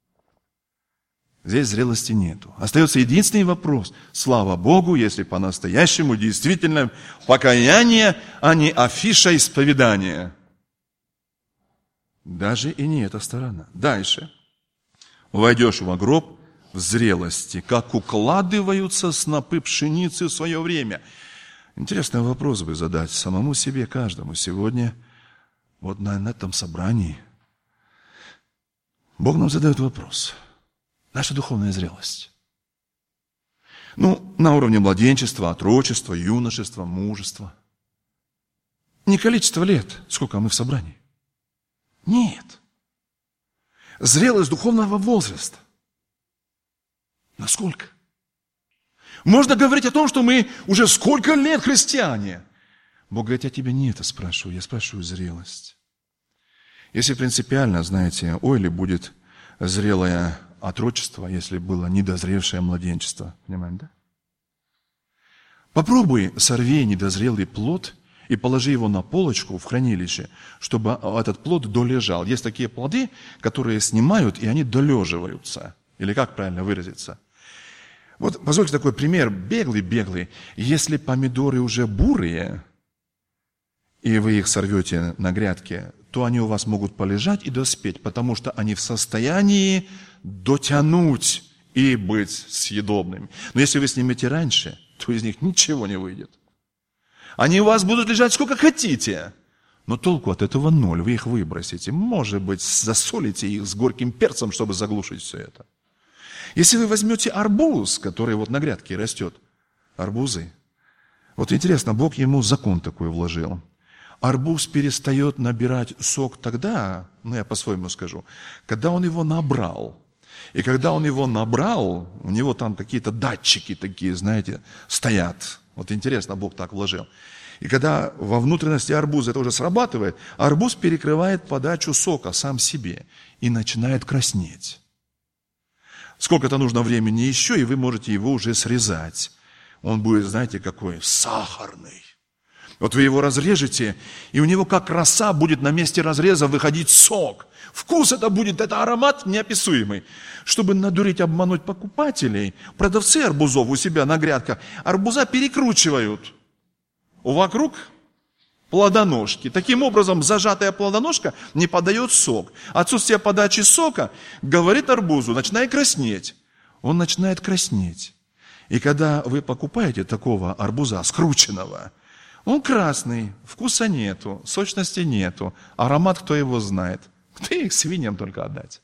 Здесь зрелости нету. Остается единственный вопрос. Слава Богу, если по-настоящему действительно покаяние, а не афиша исповедания. Даже и не эта сторона. Дальше. Войдешь во гроб в зрелости, как укладываются снопы пшеницы в свое время. Интересный вопрос бы задать самому себе, каждому сегодня, вот на этом собрании. Бог нам задает вопрос. Наша духовная зрелость. Ну, на уровне младенчества, отрочества, юношества, мужества. Не количество лет, сколько мы в собрании. Нет. Зрелость духовного возраста. Насколько? Можно говорить о том, что мы уже сколько лет христиане. Бог говорит, я тебя не это спрашиваю, я спрашиваю зрелость. Если принципиально, знаете, ой, ли будет зрелое отрочество, если было недозревшее младенчество. Понимаете, да? Попробуй сорви недозрелый плод и положи его на полочку в хранилище, чтобы этот плод долежал. Есть такие плоды, которые снимают, и они долеживаются. Или как правильно выразиться? Вот позвольте такой пример, беглый-беглый. Если помидоры уже бурые, и вы их сорвете на грядке, то они у вас могут полежать и доспеть, потому что они в состоянии дотянуть и быть съедобными. Но если вы снимете раньше, то из них ничего не выйдет. Они у вас будут лежать сколько хотите, но толку от этого ноль, вы их выбросите. Может быть, засолите их с горьким перцем, чтобы заглушить все это. Если вы возьмете арбуз, который вот на грядке растет, арбузы, вот интересно, Бог ему закон такой вложил. Арбуз перестает набирать сок тогда, ну я по-своему скажу, когда он его набрал. И когда он его набрал, у него там какие-то датчики такие, знаете, стоят. Вот интересно, Бог так вложил. И когда во внутренности арбуза это уже срабатывает, арбуз перекрывает подачу сока сам себе и начинает краснеть. Сколько-то нужно времени еще, и вы можете его уже срезать. Он будет, знаете, какой сахарный. Вот вы его разрежете, и у него как роса будет на месте разреза выходить сок. Вкус это будет, это аромат неописуемый. Чтобы надурить, обмануть покупателей, продавцы арбузов у себя на грядках арбуза перекручивают вокруг плодоножки. Таким образом, зажатая плодоножка не подает сок. Отсутствие подачи сока говорит арбузу, начинай краснеть. Он начинает краснеть. И когда вы покупаете такого арбуза скрученного, он красный, вкуса нету, сочности нету, аромат кто его знает. Ты их свиньям только отдать.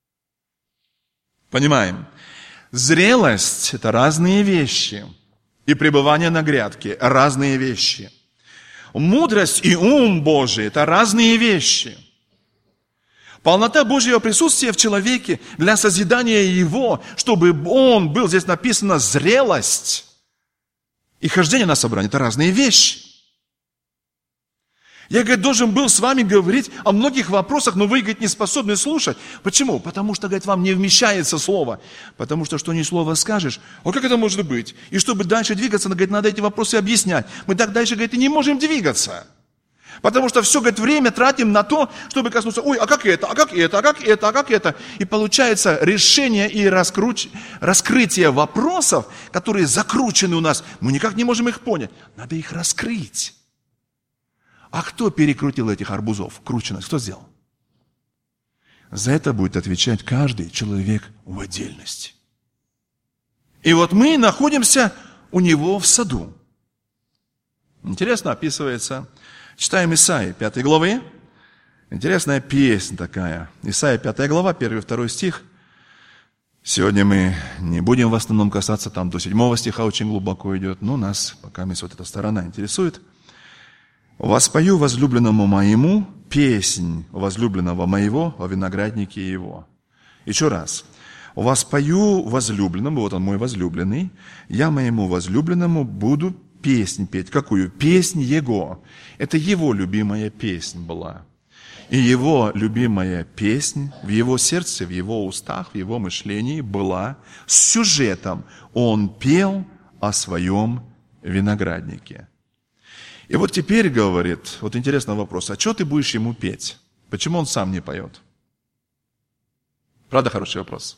Понимаем? Зрелость – это разные вещи. И пребывание на грядке – разные вещи. Мудрость и ум Божий – это разные вещи. Полнота Божьего присутствия в человеке для созидания его, чтобы он был, здесь написано, зрелость. И хождение на собрание – это разные вещи. Я, говорит, должен был с вами говорить о многих вопросах, но вы, говорит, не способны слушать. Почему? Потому что, говорит, вам не вмещается слово. Потому что, что ни слова скажешь, а как это может быть? И чтобы дальше двигаться, говорит, надо эти вопросы объяснять. Мы так дальше, говорит, и не можем двигаться. Потому что все, говорит, время тратим на то, чтобы коснуться, ой, а как это, а как это, а как это, а как это. И получается решение и раскруч... раскрытие вопросов, которые закручены у нас, мы никак не можем их понять. Надо их раскрыть. А кто перекрутил этих арбузов? Крученность кто сделал? За это будет отвечать каждый человек в отдельности. И вот мы находимся у него в саду. Интересно описывается. Читаем Исаии, пятой главы. Интересная песня такая. Исаия, пятая глава, первый и второй стих. Сегодня мы не будем в основном касаться, там до седьмого стиха очень глубоко идет, но нас пока вот эта сторона интересует. «Воспою возлюбленному моему песнь возлюбленного моего о винограднике его». Еще раз. «Воспою возлюбленному», вот он мой возлюбленный, «я моему возлюбленному буду песнь петь». Какую? Песнь его. Это его любимая песнь была. И его любимая песнь в его сердце, в его устах, в его мышлении была с сюжетом. Он пел о своем винограднике. И вот теперь говорит, вот интересный вопрос, а что ты будешь ему петь? Почему он сам не поет? Правда, хороший вопрос.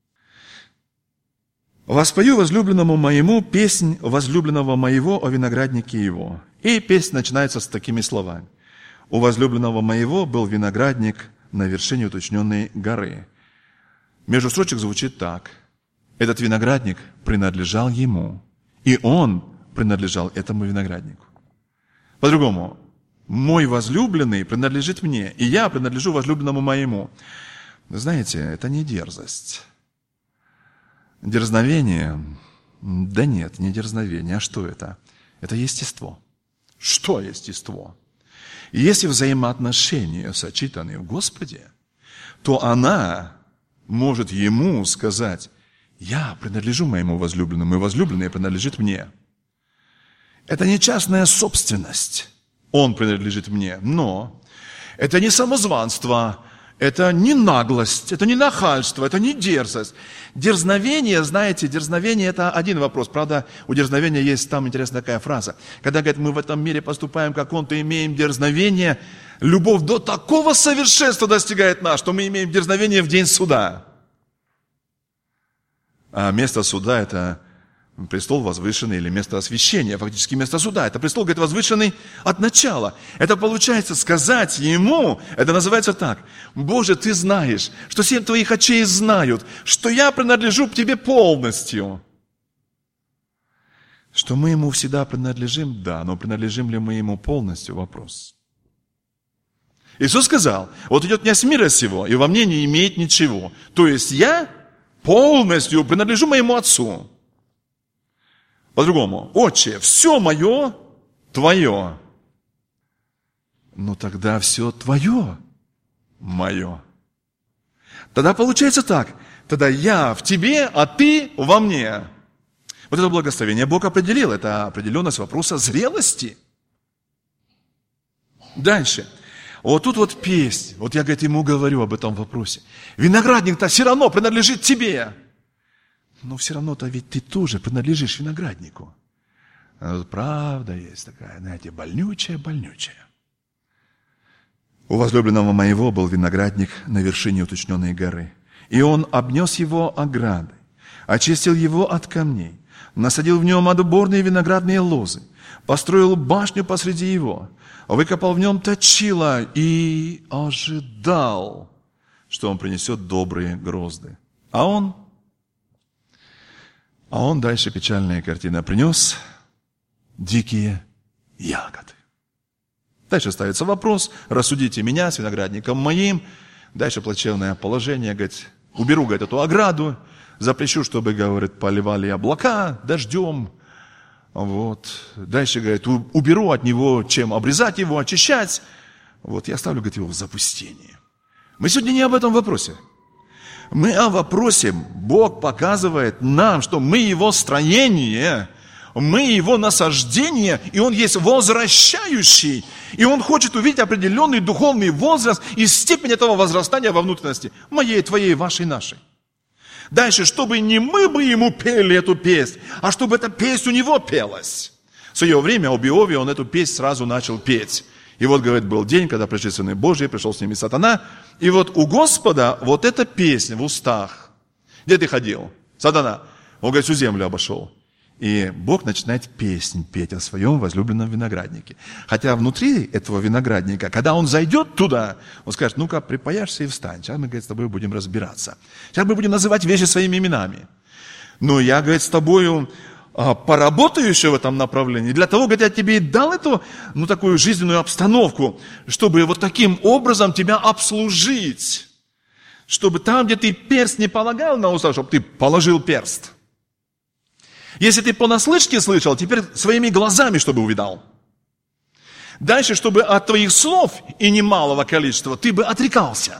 «Воспою возлюбленному моему песнь возлюбленного моего о винограднике его». И песня начинается с такими словами. «У возлюбленного моего был виноградник на вершине уточненной горы». Между строчек звучит так. Этот виноградник принадлежал ему, и он принадлежал этому винограднику. По-другому, мой возлюбленный принадлежит мне, и я принадлежу возлюбленному моему. Знаете, это не дерзость. Дерзновение, да нет, не дерзновение, а что это? Это естество. Что естество? Если взаимоотношения сочетаны в Господе, то она может ему сказать: я принадлежу моему возлюбленному, и возлюбленный принадлежит мне. Это не частная собственность, он принадлежит мне, но это не самозванство, это не наглость, это не нахальство, это не дерзость. Дерзновение, знаете, дерзновение – это один вопрос. Правда, у дерзновения есть там интересная такая фраза. Когда, говорят, мы в этом мире поступаем, как он, то имеем дерзновение, любовь до такого совершенства достигает нас, что мы имеем дерзновение в день суда. А место суда – это престол возвышенный или место освящения, фактически место суда. Это престол, говорит, возвышенный от начала. Это получается сказать ему, это называется так: Боже, ты знаешь, что семь твоих очей знают, что я принадлежу к тебе полностью. Что мы ему всегда принадлежим, да, но принадлежим ли мы ему полностью, вопрос. Иисус сказал: вот идет князь мира сего, и во мне не имеет ничего. То есть я полностью принадлежу моему Отцу. По-другому: Отче, все мое твое. Ну тогда все твое мое. Тогда получается так. Тогда я в тебе, а ты во мне. Вот это благословение Бог определил. Это определенность вопроса зрелости. Дальше. Вот тут вот песнь. Вот я, говорит, ему говорю об этом вопросе. Виноградник-то все равно принадлежит тебе. Но все равно-то ведь ты тоже принадлежишь винограднику. Правда есть такая, знаете, больнючая-больнючая. У возлюбленного моего был виноградник на вершине уточненной горы. И он обнес его оградой, очистил его от камней, насадил в нем отборные виноградные лозы, построил башню посреди его, выкопал в нем точило и ожидал, что он принесет добрые грозды. А он... А он дальше печальная картина. Принес дикие ягоды. Дальше ставится вопрос: рассудите меня с виноградником моим. Дальше плачевное положение. Говорит, уберу, говорит, эту ограду. Запрещу, чтобы, говорит, поливали облака дождем. Вот. Дальше, говорит, уберу от него, чем обрезать его, очищать. Вот. Я оставлю, говорит, его в запустении. Мы сегодня не об этом вопросе. Мы о вопросе. Бог показывает нам, что мы Его строение, мы Его насаждение, и Он есть возвращающий. И Он хочет увидеть определенный духовный возраст и степень этого возрастания во внутренности. Моей, твоей, вашей, нашей. Дальше, чтобы не мы бы Ему пели эту песнь, а чтобы эта песнь у Него пелась. В свое время об Иове Он эту песнь сразу начал петь. И вот, говорит, был день, когда пришли сыны Божьи, пришел с ними сатана. И вот у Господа вот эта песня в устах. Где ты ходил? Сатана. Он, говорит, всю землю обошел. И Бог начинает песнь петь о своем возлюбленном винограднике. Хотя внутри этого виноградника, когда он зайдет туда, он скажет: ну-ка, припаяшься и встань. Сейчас мы, говорит, с тобой будем разбираться. Сейчас мы будем называть вещи своими именами. Но я, говорит, с тобою... поработаю еще в этом направлении. Для того, говорит, я тебе и дал эту, ну, такую жизненную обстановку, чтобы вот таким образом тебя обслужить. Чтобы там, где ты перст не полагал на уста, чтобы ты положил перст. Если ты понаслышке слышал, теперь своими глазами, чтобы увидал. Дальше, чтобы от твоих слов и немалого количества ты бы отрекался.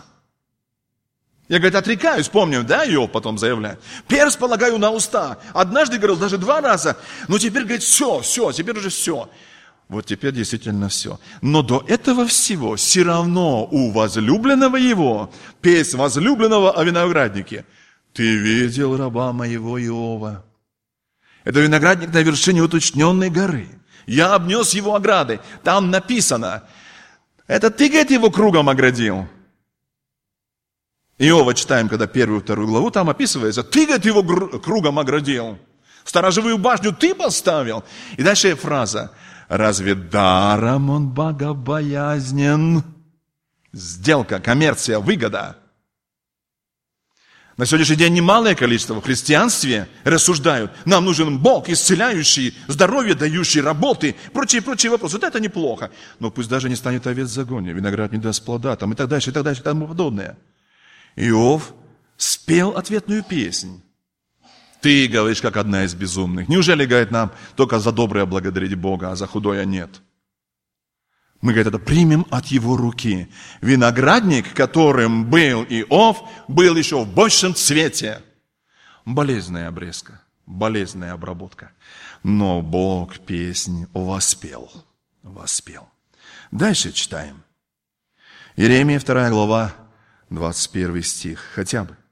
Я, говорит, отрекаюсь, помню, да, Иов потом заявляет. Перст полагаю на уста. Однажды говорил, даже два раза. Но теперь, говорит, все, все, теперь уже все. Вот теперь действительно все. Но до этого всего все равно у возлюбленного его, песнь возлюбленного о винограднике. Ты видел раба моего Иова? Это виноградник на вершине уточненной горы. Я обнес его оградой. Там написано. Это ты, говорит, его кругом оградил. Иова читаем, когда первую, вторую главу, там описывается, ты, говорит, его кругом оградил, сторожевую башню ты поставил. И дальше фраза: разве даром он богобоязнен? Сделка, коммерция, выгода. На сегодняшний день немалое количество в христианстве рассуждают: нам нужен Бог, исцеляющий, здоровье дающий, работы, прочие-прочие вопросы. Вот это неплохо. Но пусть даже не станет овец в загоне, виноград не даст плода, там, и так дальше, и так дальше, и тому подобное. Иов спел ответную песнь. Ты говоришь, как одна из безумных. Неужели, говорит, нам только за доброе благодарить Бога, а за худое нет? Мы, говорит, это примем от его руки. Виноградник, которым был Иов, был еще в большем цвете. Болезненная обрезка, болезненная обработка. Но Бог песнь воспел, воспел. Дальше читаем. Иеремия, вторая глава, двадцать первый стих, хотя бы.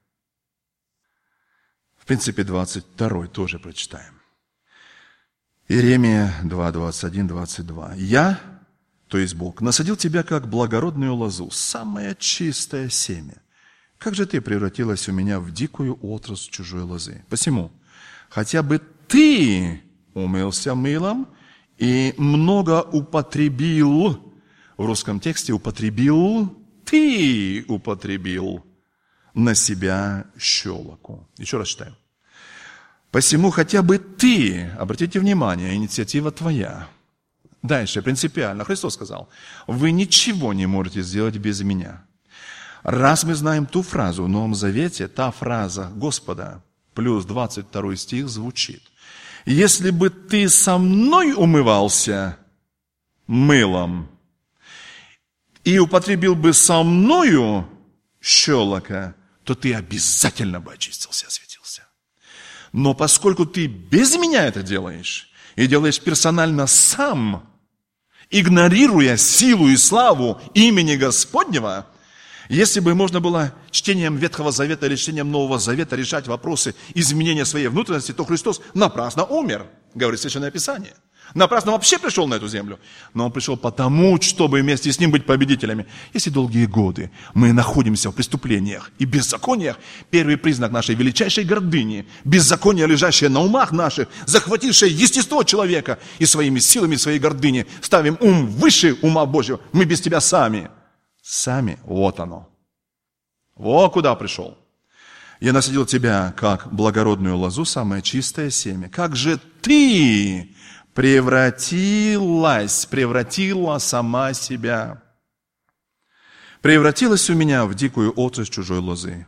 В принципе, двадцать второй тоже прочитаем. Иеремия два, двадцать один, двадцать два. «Я, то есть Бог, насадил тебя, как благородную лозу, самое чистое семя. Как же ты превратилась у меня в дикую отрасль чужой лозы? Посему, хотя бы ты умылся мылом и много употребил». В русском тексте употребил, ты употребил на себя щелоку. Еще раз читаю. Посему хотя бы ты, обратите внимание, инициатива твоя. Дальше, принципиально, Христос сказал, вы ничего не можете сделать без меня. Раз мы знаем ту фразу в Новом Завете, та фраза Господа, плюс двадцать второй стих звучит. Если бы ты со мной умывался мылом, и употребил бы со мною щелока, то ты обязательно бы очистился, осветился. Но поскольку ты без меня это делаешь, и делаешь персонально сам, игнорируя силу и славу имени Господнего, если бы можно было чтением Ветхого Завета или чтением Нового Завета решать вопросы изменения своей внутренности, то Христос напрасно умер, говорит Священное Писание. Напрасно вообще пришел на эту землю. Но Он пришел потому, чтобы вместе с Ним быть победителями. Если долгие годы мы находимся в преступлениях и беззакониях, первый признак нашей величайшей гордыни, беззаконие, лежащее на умах наших, захватившее естество человека, и своими силами своей гордыни ставим ум выше ума Божьего. Мы без Тебя сами. Сами. Вот оно. Вот куда пришел. Я насадил тебя, как благородную лозу, самое чистое семя. Как же ты превратилась, превратила сама себя. Превратилась у меня в дикую отрасль чужой лозы.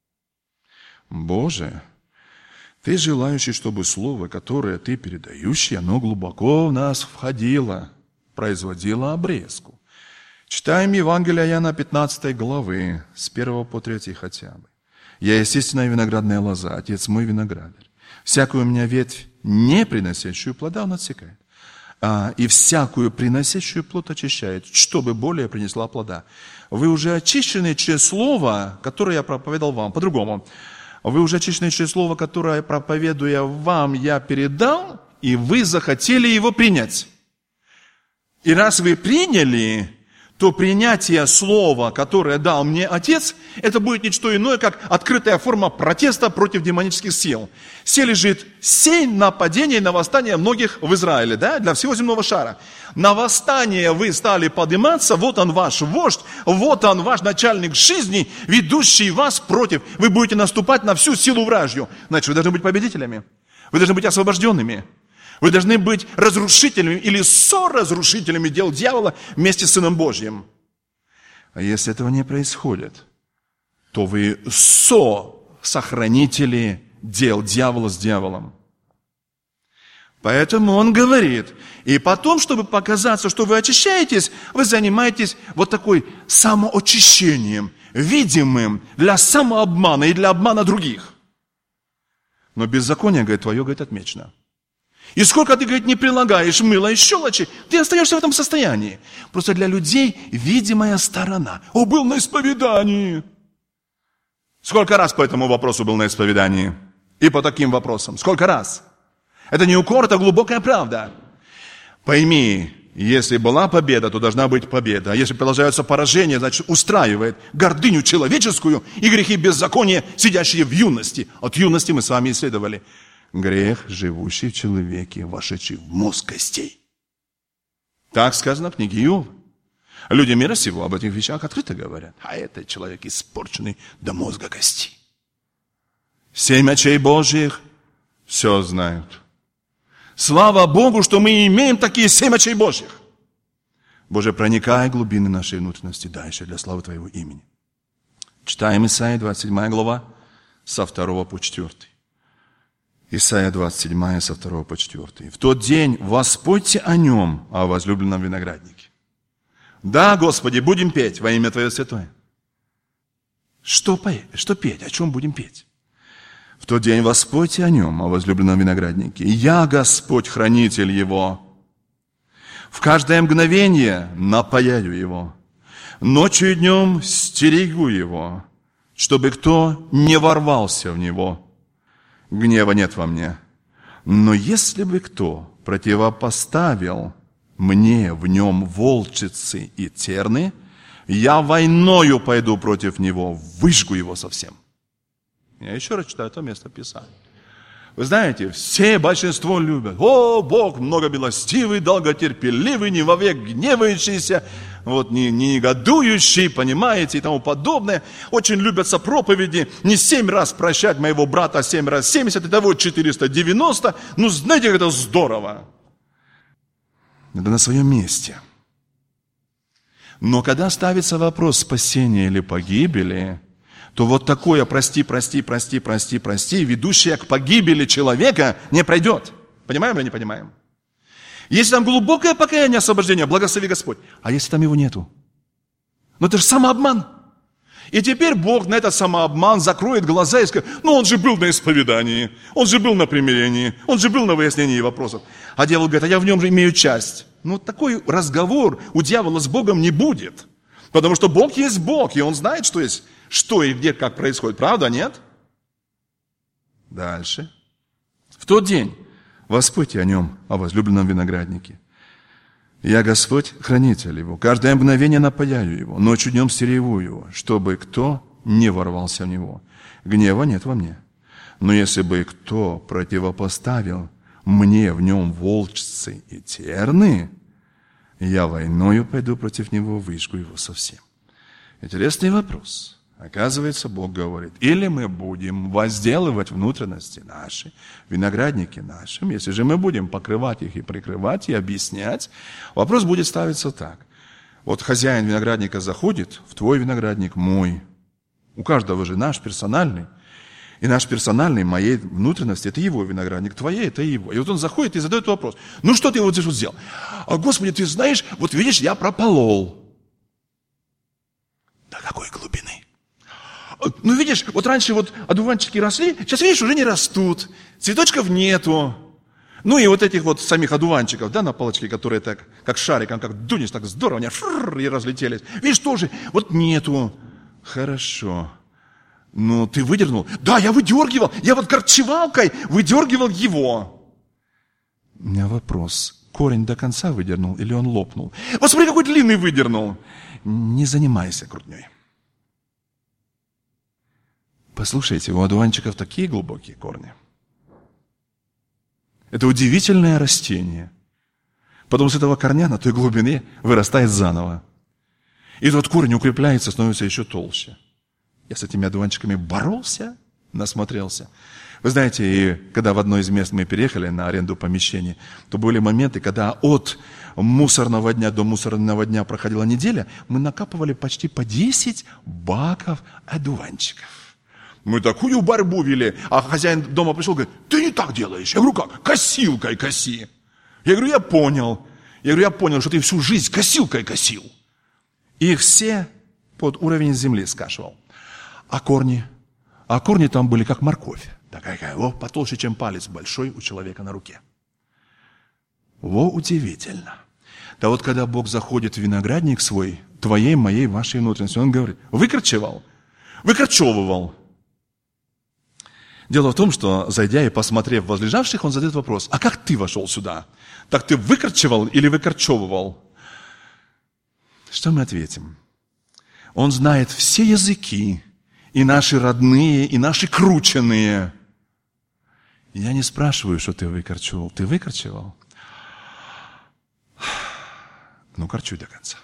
Боже, ты желающий, чтобы слово, которое ты передающий, оно глубоко в нас входило, производило обрезку. Читаем Евангелие Иоанна пятнадцатой главы, с первого по третий хотя бы. Я естественная виноградная лоза, отец мой виноградарь. Всякую у меня ветвь, не приносящую плода, он отсекает. А, и всякую приносящую плод очищает, чтобы более принесла плода. Вы уже очищены через слово, которое я проповедовал вам. По-другому. Вы уже очищены через слово, которое, проповедуя вам, я передал, и вы захотели его принять. И раз вы приняли, то принятие слова, которое дал мне Отец, это будет ничто иное, как открытая форма протеста против демонических сил. Сей лежит сей нападение на восстание многих в Израиле, да, для всего земного шара. На восстание вы стали подниматься, вот он ваш вождь, вот он ваш начальник жизни, ведущий вас против. Вы будете наступать на всю силу вражью. Значит, вы должны быть победителями, вы должны быть освобожденными. Вы должны быть разрушителями или соразрушителями дел дьявола вместе с Сыном Божьим. А если этого не происходит, то вы со-сохранители дел дьявола с дьяволом. Поэтому он говорит, и потом, чтобы показаться, что вы очищаетесь, вы занимаетесь вот такой самоочищением, видимым для самообмана и для обмана других. Но беззаконие, говорит, твое, говорит, отмечено. И сколько ты, говорит, не прилагаешь мыла и щелочи, ты остаешься в этом состоянии. Просто для людей видимая сторона. О, был на исповедании. Сколько раз по этому вопросу был на исповедании? И по таким вопросам. Сколько раз? Это не укор, это глубокая правда. Пойми, если была победа, то должна быть победа. А если продолжаются поражения, значит, устраивает гордыню человеческую и грехи беззакония, сидящие в юности. От юности мы с вами исследовали. Грех, живущий в человеке, вошедший в мозг костей. Так сказано в книге Иова. Люди мира сего об этих вещах открыто говорят. А это человек испорченный до мозга костей. Семь очей Божьих все знают. Слава Богу, что мы имеем такие семь очей Божьих. Боже, проникай в глубины нашей внутренности дальше для славы Твоего имени. Читаем Исайя двадцать седьмая глава, со второго по четвёртый. Исайя двадцать седьмая, со второго по четвёртый. «В тот день воспойте о нем, о возлюбленном винограднике». Да, Господи, будем петь во имя Твое святое. Что петь? Что петь? О чем будем петь? «В тот день воспойте о нем, о возлюбленном винограднике. Я, Господь, хранитель его. В каждое мгновение напояю его. Ночью и днем стерегу его, чтобы кто не ворвался в него. Гнева нет во мне. Но если бы кто противопоставил мне в нем волчицы и терны, я войною пойду против него, выжгу его совсем». Я еще раз читаю это место Писания. Вы знаете, все, большинство любят. О, Бог многомилостивый, долготерпеливый, не вовек гневающийся, вот, не, не негодующий, понимаете, и тому подобное. Очень любят проповеди. Не семь раз прощать моего брата, а семь раз семьдесят, итого четыреста девяносто. Ну, знаете, как это здорово. Это на своем месте. Но когда ставится вопрос спасения или погибели, то вот такое прости, прости, прости, прости, прости, ведущее к погибели человека, не пройдет. Понимаем или не понимаем? Если там глубокое покаяние, освобождение, благослови Господь. А если там его нету? Ну это же самообман. И теперь Бог на этот самообман закроет глаза и скажет: ну он же был на исповедании, он же был на примирении, он же был на выяснении вопросов. А дьявол говорит: а я в нем же имею часть. Ну такой разговор у дьявола с Богом не будет. Потому что Бог есть Бог, и Он знает, что есть, что и где, как происходит. Правда, нет? Дальше. В тот день воспойте о нем, о возлюбленном винограднике. Я Господь, хранитель его. Каждое мгновение напояю его, ночью днем стерегу его, чтобы кто не ворвался в него. Гнева нет во мне. Но если бы кто противопоставил мне в нем волчцы и терны, я войною пойду против него, выжгу его совсем. Интересный вопрос. Оказывается, Бог говорит: или мы будем возделывать внутренности наши, виноградники наши, если же мы будем покрывать их и прикрывать, и объяснять, вопрос будет ставиться так. Вот хозяин виноградника заходит в твой виноградник, мой. У каждого же наш персональный. И наш персональный, моей внутренности, это его виноградник, твоей, это его. И вот он заходит и задает вопрос: ну что ты вот здесь вот сделал? А, Господи, ты знаешь, вот видишь, я прополол. До какой глубины? Ну видишь, вот раньше вот одуванчики росли, сейчас видишь, уже не растут, цветочков нету. Ну и вот этих вот самих одуванчиков, да, на палочке, которые так, как шариком, как дунешь, так здорово, они фрррр, и разлетелись. Видишь, тоже, вот нету. Хорошо. Ну, ты выдернул? Да, я выдергивал. Я вот корчевалкой выдергивал его. У меня вопрос. Корень до конца выдернул или он лопнул? Вот смотри, какой длинный выдернул. Не занимайся крутней. Послушайте, у одуванчиков такие глубокие корни. Это удивительное растение. Потом с этого корня на той глубине вырастает заново. И тот корень укрепляется, становится еще толще. Я с этими одуванчиками боролся, насмотрелся. Вы знаете, и когда в одно из мест мы переехали на аренду помещения, то были моменты, когда от мусорного дня до мусорного дня проходила неделя, мы накапывали почти по десять баков одуванчиков. Мы такую борьбу вели, а хозяин дома пришел и говорит: ты не так делаешь. Я говорю: как? Косилкой коси. Я говорю: я понял. Я говорю: я понял, что ты всю жизнь косилкой косил. И их все под уровень земли скашивал. А корни? А корни там были как морковь. Такая, о, потолще, чем палец большой у человека на руке. Во, удивительно. Да вот когда Бог заходит в виноградник свой, твоей, моей, вашей внутренности, Он говорит: выкорчевал, выкорчевывал. Дело в том, что, зайдя и посмотрев возлежавших, он задает вопрос: а как ты вошел сюда? Так ты выкорчевал или выкорчевывал? Что мы ответим? Он знает все языки, и наши родные, и наши крученные. Я не спрашиваю, что ты выкорчевал. Ты выкорчевал? Ну, корчуй до конца.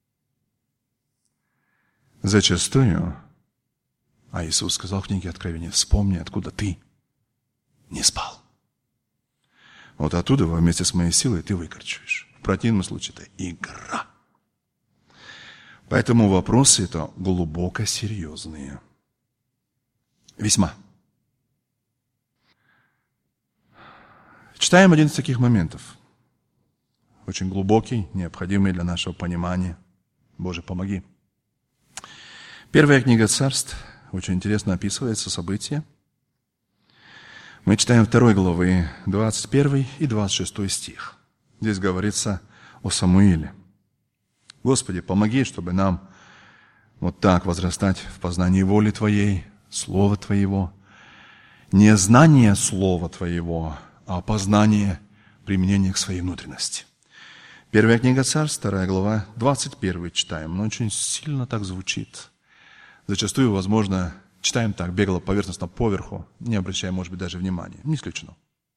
Зачастую, а Иисус сказал в книге Откровения: вспомни, откуда ты не спал. Вот оттуда вместе с моей силой ты выкорчуешь. В противном случае это игра. Поэтому вопросы это глубоко серьезные. Весьма. Читаем один из таких моментов. Очень глубокий, необходимый для нашего понимания. Боже, помоги. Первая книга Царств. Очень интересно описывается событие. Мы читаем второй главы, двадцать первый и двадцать шестой стих. Здесь говорится о Самуиле. Господи, помоги, чтобы нам вот так возрастать в познании воли Твоей, Слова Твоего. Не знание Слова Твоего, а познание применения к своей внутренности. Первая книга Царств, вторая глава, двадцать первый читаем. Но очень сильно так звучит. Зачастую, возможно, читаем так, бегло, поверхностно, поверху, не обращая, может быть, даже внимания. Не исключено.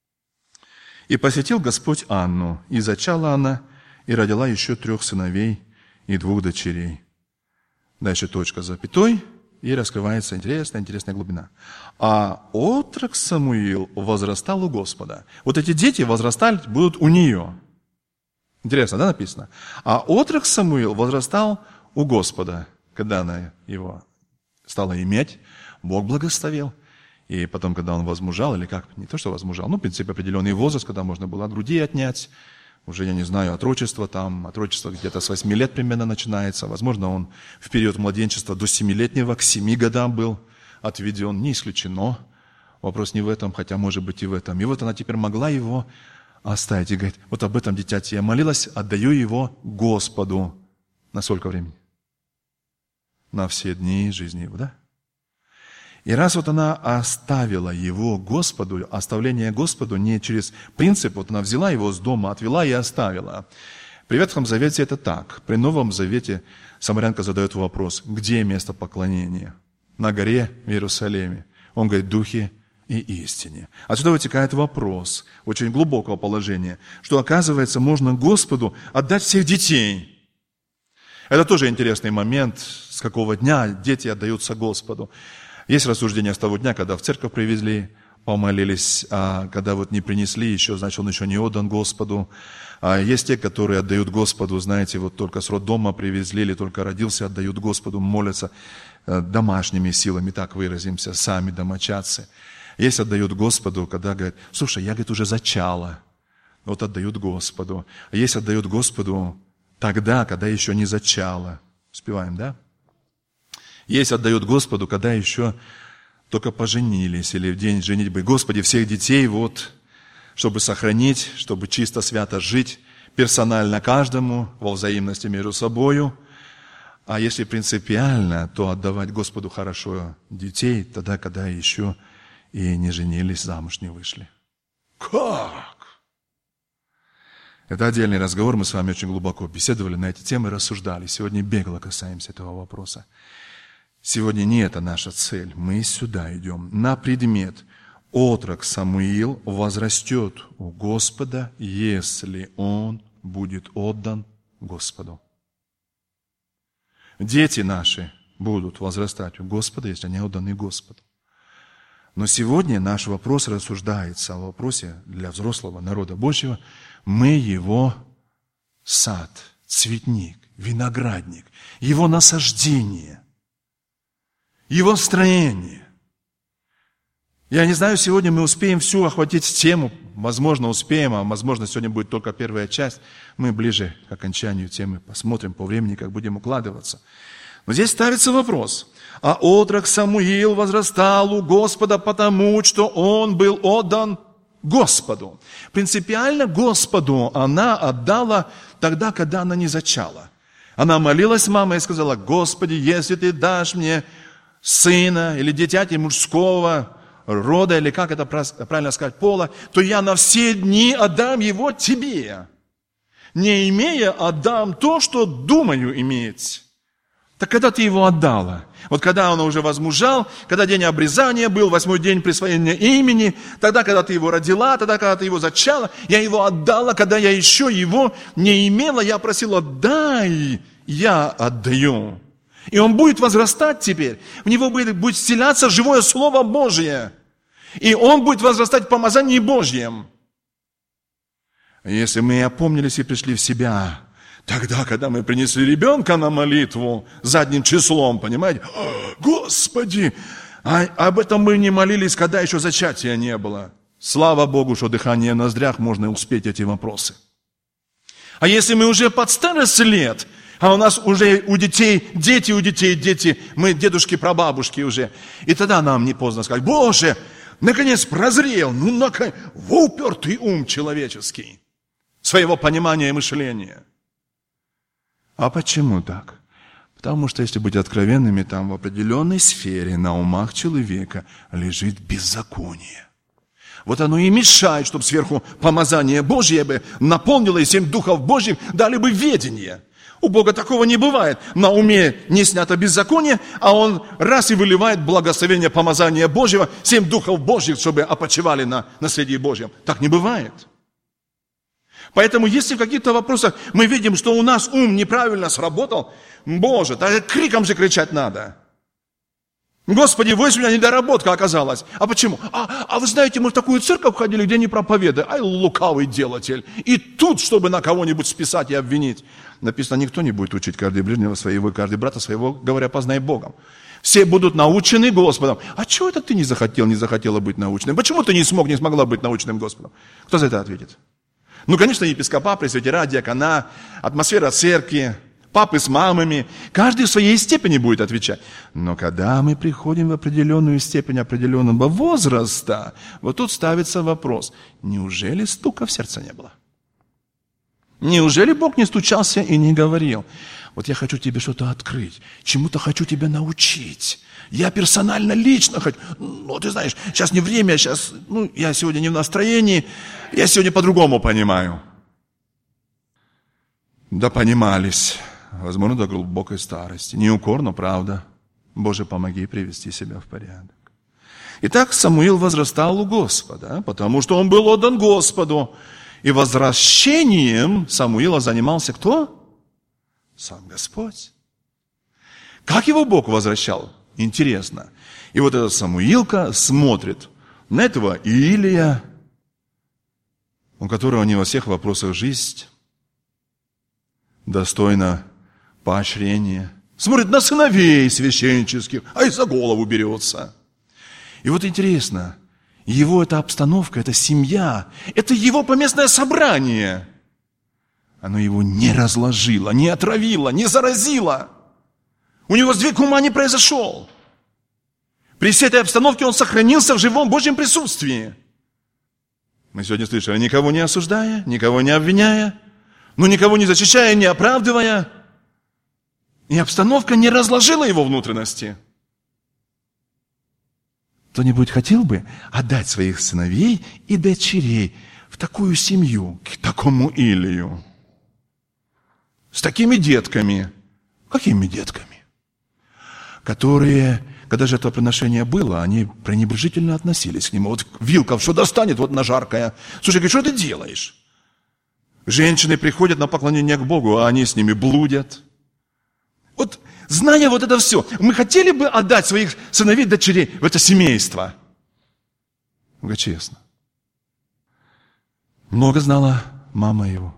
«И посетил Господь Анну, и зачала она, и родила еще трех сыновей и двух дочерей». Дальше точка с запятой, и раскрывается интересная, интересная глубина. «А отрок Самуил возрастал у Господа». Вот эти дети возрастать будут у нее. Интересно, да, написано? «А отрок Самуил возрастал у Господа». Когда она его стала иметь, Бог благословил. И потом, когда он возмужал, или как, не то, что возмужал, ну, в принципе, определенный возраст, когда можно было от груди отнять, уже, я не знаю, отрочество там, отрочество где-то с восьми лет примерно начинается. Возможно, он в период младенчества до семилетнего, к семи годам был отведен, не исключено. Вопрос не в этом, хотя, может быть, и в этом. И вот она теперь могла его оставить. И говорит, вот об этом дитяти я молилась, отдаю его Господу. На сколько времени? На все дни жизни его, да? И раз вот она оставила его Господу, оставление Господу не через принцип, вот она взяла его с дома, отвела и оставила. При Ветхом Завете это так. При Новом Завете самарянка задает вопрос, где место поклонения? На горе в Иерусалиме. Он говорит, духе и истине. Отсюда вытекает вопрос, очень глубокого положения, что, оказывается, можно Господу отдать всех детей. Это тоже интересный момент, с какого дня дети отдаются Господу. Есть рассуждение с того дня, когда в церковь привезли, помолились, а когда вот не принесли еще, значит, он еще не отдан Господу. А есть те, которые отдают Господу, знаете, вот только с роддома привезли или только родился, отдают Господу, молятся домашними силами, так выразимся, сами домочадцы. Есть отдают Господу, когда говорят, слушай, я, говорит, уже зачала. Вот отдают Господу. А есть отдают Господу тогда, когда еще не зачала. Успеваем, да? Есть отдают Господу, когда еще только поженились или в день женитьбы. Господи, всех детей, вот, чтобы сохранить, чтобы чисто, свято жить, персонально каждому, во взаимности между собою. А если принципиально, то отдавать Господу хорошо детей, тогда, когда еще и не женились, замуж не вышли. Как? Это отдельный разговор, мы с вами очень глубоко беседовали на эти темы, рассуждали. Сегодня бегло касаемся этого вопроса. Сегодня не это наша цель. Мы сюда идем на предмет. Отрок Самуил возрастет у Господа, если он будет отдан Господу. Дети наши будут возрастать у Господа, если они отданы Господу. Но сегодня наш вопрос рассуждается о вопросе для взрослого народа Божьего. Мы его сад, цветник, виноградник, его насаждение, его строение. Я не знаю, сегодня мы успеем всю охватить тему. Возможно, успеем, а возможно, сегодня будет только первая часть. Мы ближе к окончанию темы посмотрим по времени, как будем укладываться. Но здесь ставится вопрос. А отрок Самуил возрастал у Господа, потому что он был отдан Господу. Принципиально Господу она отдала тогда, когда она не зачала. Она молилась маме и сказала, Господи, если ты дашь мне сына или дитяти мужского рода, или как это правильно сказать, пола, то я на все дни отдам его тебе. Не имея, отдам то, что думаю иметь. Так когда ты его отдала? Вот когда он уже возмужал, когда день обрезания был, восьмой день присвоения имени, тогда, когда ты его родила, тогда, когда ты его зачала, я его отдала, когда я еще его не имела, я просила, дай, я отдаю. И он будет возрастать теперь, в него будет, будет вселяться живое Слово Божие, и он будет возрастать в помазании Божьем. Если мы опомнились и пришли в себя, Тогда, когда мы принесли ребенка на молитву задним числом, понимаете, Господи, а об этом мы не молились, когда еще зачатия не было. Слава Богу, что дыхание в ноздрях, можно успеть эти вопросы. А если мы уже под старость лет, а у нас уже у детей, дети у детей, дети, мы дедушки, прабабушки уже, и тогда нам не поздно сказать, Боже, наконец прозрел, ну, наконец, во упертый ум человеческий, своего понимания и мышления. А почему так? Потому что, если быть откровенными, там в определенной сфере на умах человека лежит беззаконие. Вот оно и мешает, чтобы сверху помазание Божье бы наполнило, и семь духов Божьих дали бы ведение. У Бога такого не бывает. На уме не снято беззаконие, а Он раз и выливает благословение помазания Божьего, семь духов Божьих, чтобы опочивали на наследии Божьем. Так не бывает. Поэтому, если в каких-то вопросах мы видим, что у нас ум неправильно сработал, Боже, тогда криком же кричать надо. Господи, вот у меня недоработка оказалась. А почему? А, а вы знаете, мы в такую церковь ходили, где не проповедуют. Ай, лукавый делатель. И тут, чтобы на кого-нибудь списать и обвинить. Написано, никто не будет учить каждый ближнего своего, каждый брата своего, говоря, познай Богом. Все будут научены Господом. А чего это ты не захотел, не захотела быть научным? Почему ты не смог, не смогла быть научным Господом? Кто за это ответит? Ну, конечно, епископа, пресвитера, диакона, атмосфера церкви, папы с мамами. Каждый в своей степени будет отвечать. Но когда мы приходим в определенную степень определенного возраста, вот тут ставится вопрос, неужели стука в сердце не было? Неужели Бог не стучался и не говорил? Вот я хочу тебе что-то открыть, чему-то хочу тебя научить. Я персонально, лично хочу. Ну, ты знаешь, сейчас не время, сейчас, ну, я сегодня не в настроении, я сегодня по-другому понимаю. Да понимались, возможно, до глубокой старости. Не укор, но правда. Боже, помоги привести себя в порядок. Итак, Самуил возрастал у Господа, потому что он был отдан Господу. И возвращением Самуила занимался кто? Сам Господь. Как его Бог возвращал? Интересно. И вот этот Самуилка смотрит на этого Илия, у которого не во всех вопросах жизнь достойна поощрения. Смотрит на сыновей священнических, а и за голову берется. И вот интересно, его эта обстановка, эта семья, это его поместное собрание. Оно его не разложило, не отравило, не заразило. У него сдвиг ума не произошел. При всей этой обстановке он сохранился в живом Божьем присутствии. Мы сегодня слышали, никого не осуждая, никого не обвиняя, но никого не защищая, не оправдывая. И обстановка не разложила его внутренности. Кто-нибудь хотел бы отдать своих сыновей и дочерей в такую семью, к такому Илию? С такими детками. Какими детками? Которые, когда жертвоприношение было, они пренебрежительно относились к нему. Вот вилка что достанет, вот на жаркое. Слушай, говорит, что ты делаешь? Женщины приходят на поклонение к Богу, а они с ними блудят. Вот, зная вот это все, мы хотели бы отдать своих сыновей, дочерей в это семейство? Говорю, честно. Много знала мама его.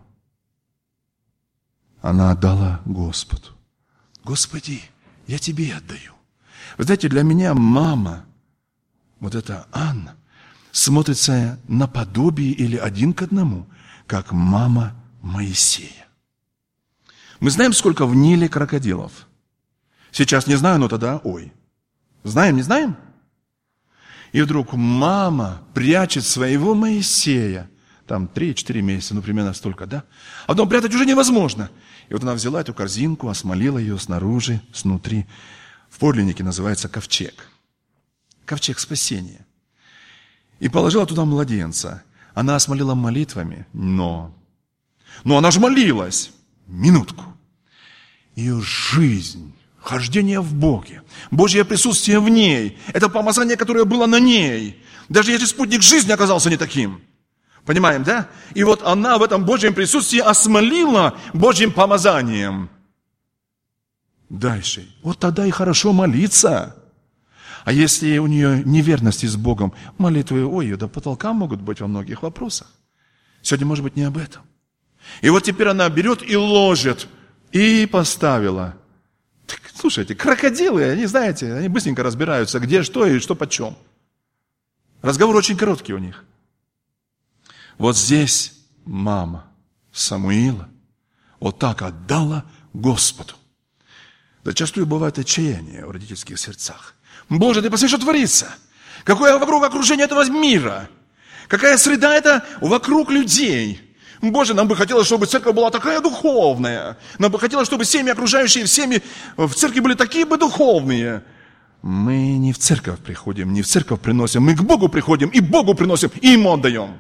Она отдала Господу. Господи, я тебе отдаю. Вы знаете, для меня мама, вот эта Анна, смотрится наподобие или один к одному, как мама Моисея. Мы знаем, сколько в Ниле крокодилов. Сейчас не знаю, но тогда ой. Знаем, не знаем? И вдруг мама прячет своего Моисея. Там три-четыре месяца, ну примерно столько, да? А потом прятать уже невозможно. И вот она взяла эту корзинку, осмолила ее снаружи, снутри. В подлиннике называется ковчег. Ковчег спасения. И положила туда младенца. Она осмолила молитвами, но... Но она же молилась. Минутку. Ее жизнь, хождение в Боге, Божье присутствие в ней, это помазание, которое было на ней. Даже если спутник жизни оказался не таким. Понимаем, да? И вот она в этом Божьем присутствии осмолила Божьим помазанием. Дальше. Вот тогда и хорошо молиться. А если у нее неверности с Богом, молитвы, ой, до потолка могут быть во многих вопросах. Сегодня, может быть, не об этом. И вот теперь она берет и ложит, и поставила. Так, слушайте, крокодилы, они, знаете, они быстренько разбираются, где что и что почем. Разговор очень короткий у них. Вот здесь мама Самуила вот так отдала Господу. Зачастую бывает отчаяние в родительских сердцах. Боже, ты посмотри, что творится. Какое вокруг окружение этого мира. Какая среда это вокруг людей. Боже, нам бы хотелось, чтобы церковь была такая духовная. Нам бы хотелось, чтобы семьи окружающие в семьи в церкви были такие бы духовные. Мы не в церковь приходим, не в церковь приносим. Мы к Богу приходим и Богу приносим, и Ему отдаем.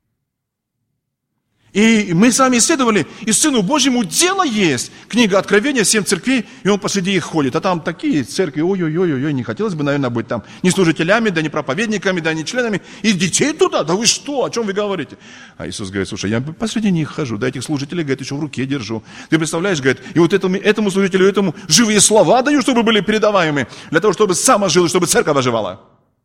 И мы с вами исследовали, и Сыну Божьему дело есть. Книга Откровения, семь церквей, и он посреди их ходит. А там такие церкви, ой-ой-ой, не хотелось бы, наверное, быть там не служителями, да не проповедниками, да не членами. И детей туда, да вы что, о чем вы говорите? А Иисус говорит, слушай, я посреди них хожу, да этих служителей, говорит, еще в руке держу. Ты представляешь, говорит, и вот этому, этому служителю, этому живые слова даю, чтобы были передаваемы, для того, чтобы сам ожил, чтобы церковь оживала.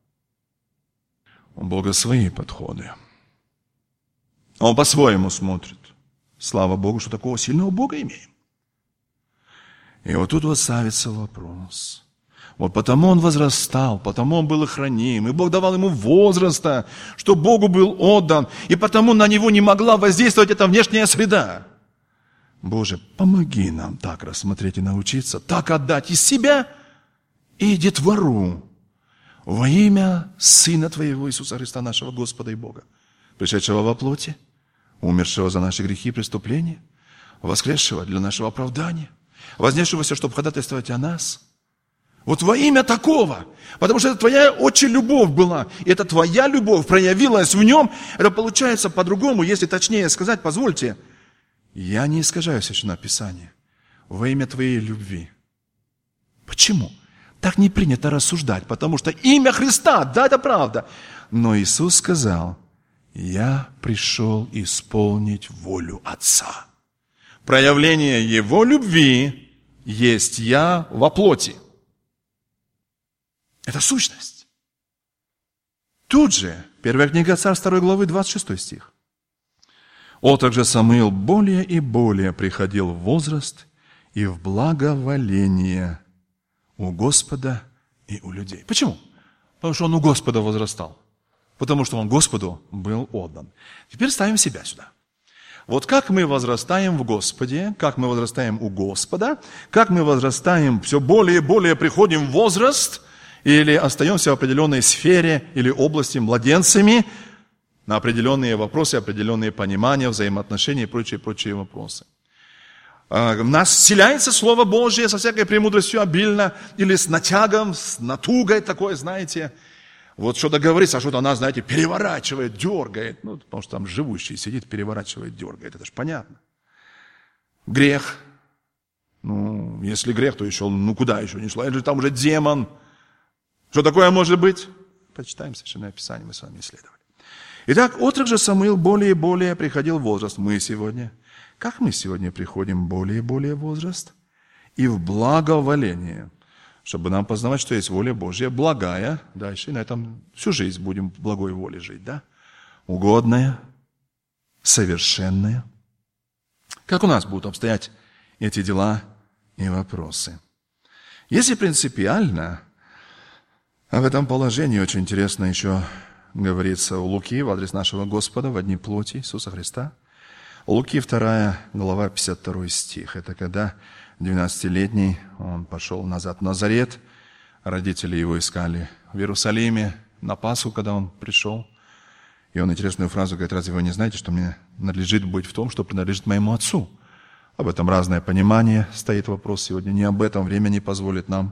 У Бога свои подходы. Он по-своему смотрит. Слава Богу, что такого сильного Бога имеем. И вот тут вот ставится вопрос. Вот потому он возрастал, потому он был охраним, и Бог давал ему возраста, что Богу был отдан, и потому на него не могла воздействовать эта внешняя среда. Боже, помоги нам так рассмотреть и научиться, так отдать из себя и детвору во имя Сына Твоего Иисуса Христа, нашего Господа и Бога, пришедшего во плоти, умершего за наши грехи и преступления, воскресшего для нашего оправдания, вознесшегося, чтобы ходатайствовать о нас. Вот во имя такого, потому что это твоя отче любовь была, и это твоя любовь проявилась в нем, это получается по-другому, если точнее сказать, позвольте, я не искажаю Священное Писание во имя твоей любви. Почему? Так не принято рассуждать, потому что имя Христа, да, это правда, но Иисус сказал, я пришел исполнить волю Отца. Проявление Его любви есть я во плоти. Это сущность. Тут же, первая книга Царств, второй главы, двадцать шестой стих. «Отрок же Самуил более и более приходил в возраст и в благоволение у Господа и у людей». Почему? Потому что он у Господа возрастал. Потому что он Господу был отдан. Теперь ставим себя сюда. Вот как мы возрастаем в Господе, как мы возрастаем у Господа, как мы возрастаем, все более и более приходим в возраст, или остаемся в определенной сфере или области младенцами на определенные вопросы, определенные понимания, взаимоотношения и прочие-прочие вопросы. В нас вселяется Слово Божие со всякой премудростью обильно, или с натягом, с натугой такой, знаете. Вот что-то говорится, а что-то она, знаете, переворачивает, дергает. Ну, потому что там живущий сидит, переворачивает, дергает. Это же понятно. Грех. Ну, если грех, то еще, ну, куда еще не шло? Это же там уже демон. Что такое может быть? Почитаем Священное Писание, мы с вами исследовали. Итак, отрок же Самуил более и более приходил в возраст. Мы сегодня, как мы сегодня приходим более и более в возраст? И в благоволение. Чтобы нам познавать, что есть воля Божья, благая, дальше, и на этом всю жизнь будем в благой воле жить, да? Угодная, совершенная. Как у нас будут обстоять эти дела и вопросы? Если принципиально, а в этом положении очень интересно еще говорится у Луки в адрес нашего Господа в дни плоти Иисуса Христа. Луки вторая глава, пятьдесят второй стих. Это когда двенадцатилетний, он пошел назад в Назарет, родители его искали в Иерусалиме на Пасху, когда он пришел. И он интересную фразу говорит, разве вы не знаете, что мне надлежит быть в том, что принадлежит моему отцу? Об этом разное понимание, стоит вопрос сегодня, не об этом, время не позволит нам.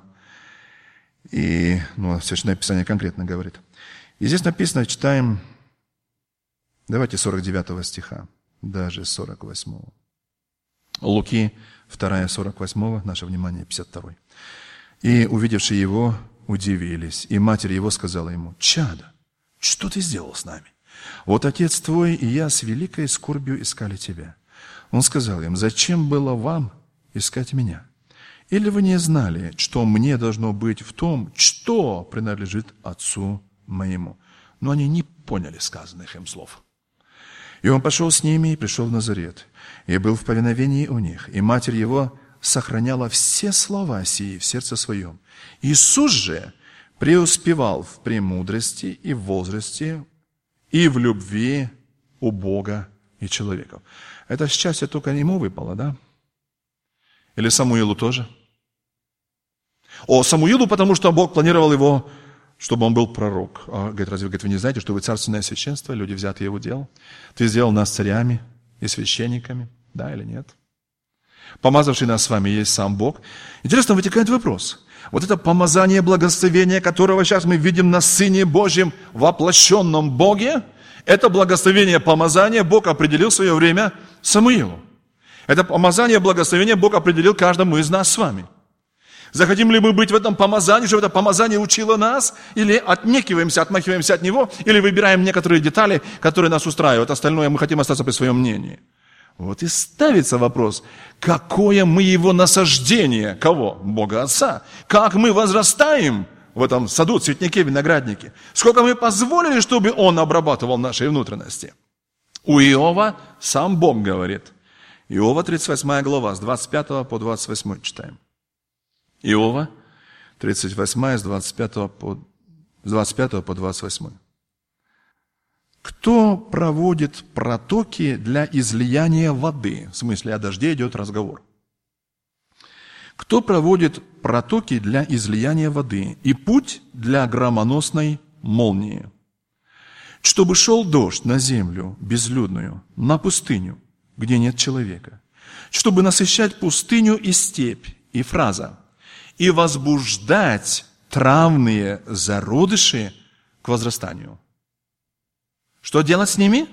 И ну, Священное Писание конкретно говорит. И здесь написано, читаем, давайте сорок девятого стиха, даже сорок восьмого. Луки вторая, сорок восьмого, наше внимание, пятьдесят второй. «И, увидевшие его, удивились, и матерь его сказала ему, «Чадо, что ты сделал с нами? Вот отец твой и я с великой скорбью искали тебя». Он сказал им, «Зачем было вам искать меня? Или вы не знали, что мне должно быть в том, что принадлежит отцу моему?» Но они не поняли сказанных им слов. И он пошел с ними и пришел в Назарет, и был в повиновении у них, и матерь его сохраняла все слова сии в сердце своем. Иисус же преуспевал в премудрости и в возрасте, и в любви у Бога и человеков. Это счастье только ему выпало, да? Или Самуилу тоже? О, Самуилу, потому что Бог планировал его, чтобы он был пророк. А, говорит, разве говорит, вы не знаете, что вы царственное священство, люди взяты его дел? Ты сделал нас царями и священниками, да или нет? Помазавший нас с вами есть сам Бог. Интересно, вытекает вопрос. Вот это помазание благословения, которого сейчас мы видим на Сыне Божьем, воплощенном Боге, это благословение помазания Бог определил в свое время Самуилу. Это помазание благословения Бог определил каждому из нас с вами. Захотим ли мы быть в этом помазании, чтобы это помазание учило нас, или отнекиваемся, отмахиваемся от него, или выбираем некоторые детали, которые нас устраивают, остальное мы хотим остаться при своем мнении. Вот и ставится вопрос, какое мы его насаждение, кого? Бога Отца. Как мы возрастаем в этом саду, цветнике, винограднике. Сколько мы позволили, чтобы Он обрабатывал наши внутренности. У Иова сам Бог говорит. Иова, тридцать восьмая глава, с двадцать пятого по двадцать восьмой читаем. Иова, тридцать восьмая, с двадцать пятого по, с двадцать пятого по двадцать восьмой. Кто проводит протоки для излияния воды? В смысле, о дожде идет разговор. Кто проводит протоки для излияния воды и путь для громоносной молнии? Чтобы шел дождь на землю безлюдную, на пустыню, где нет человека. Чтобы насыщать пустыню и степь. И фраза. И возбуждать травные зародыши к возрастанию. Что делать с ними?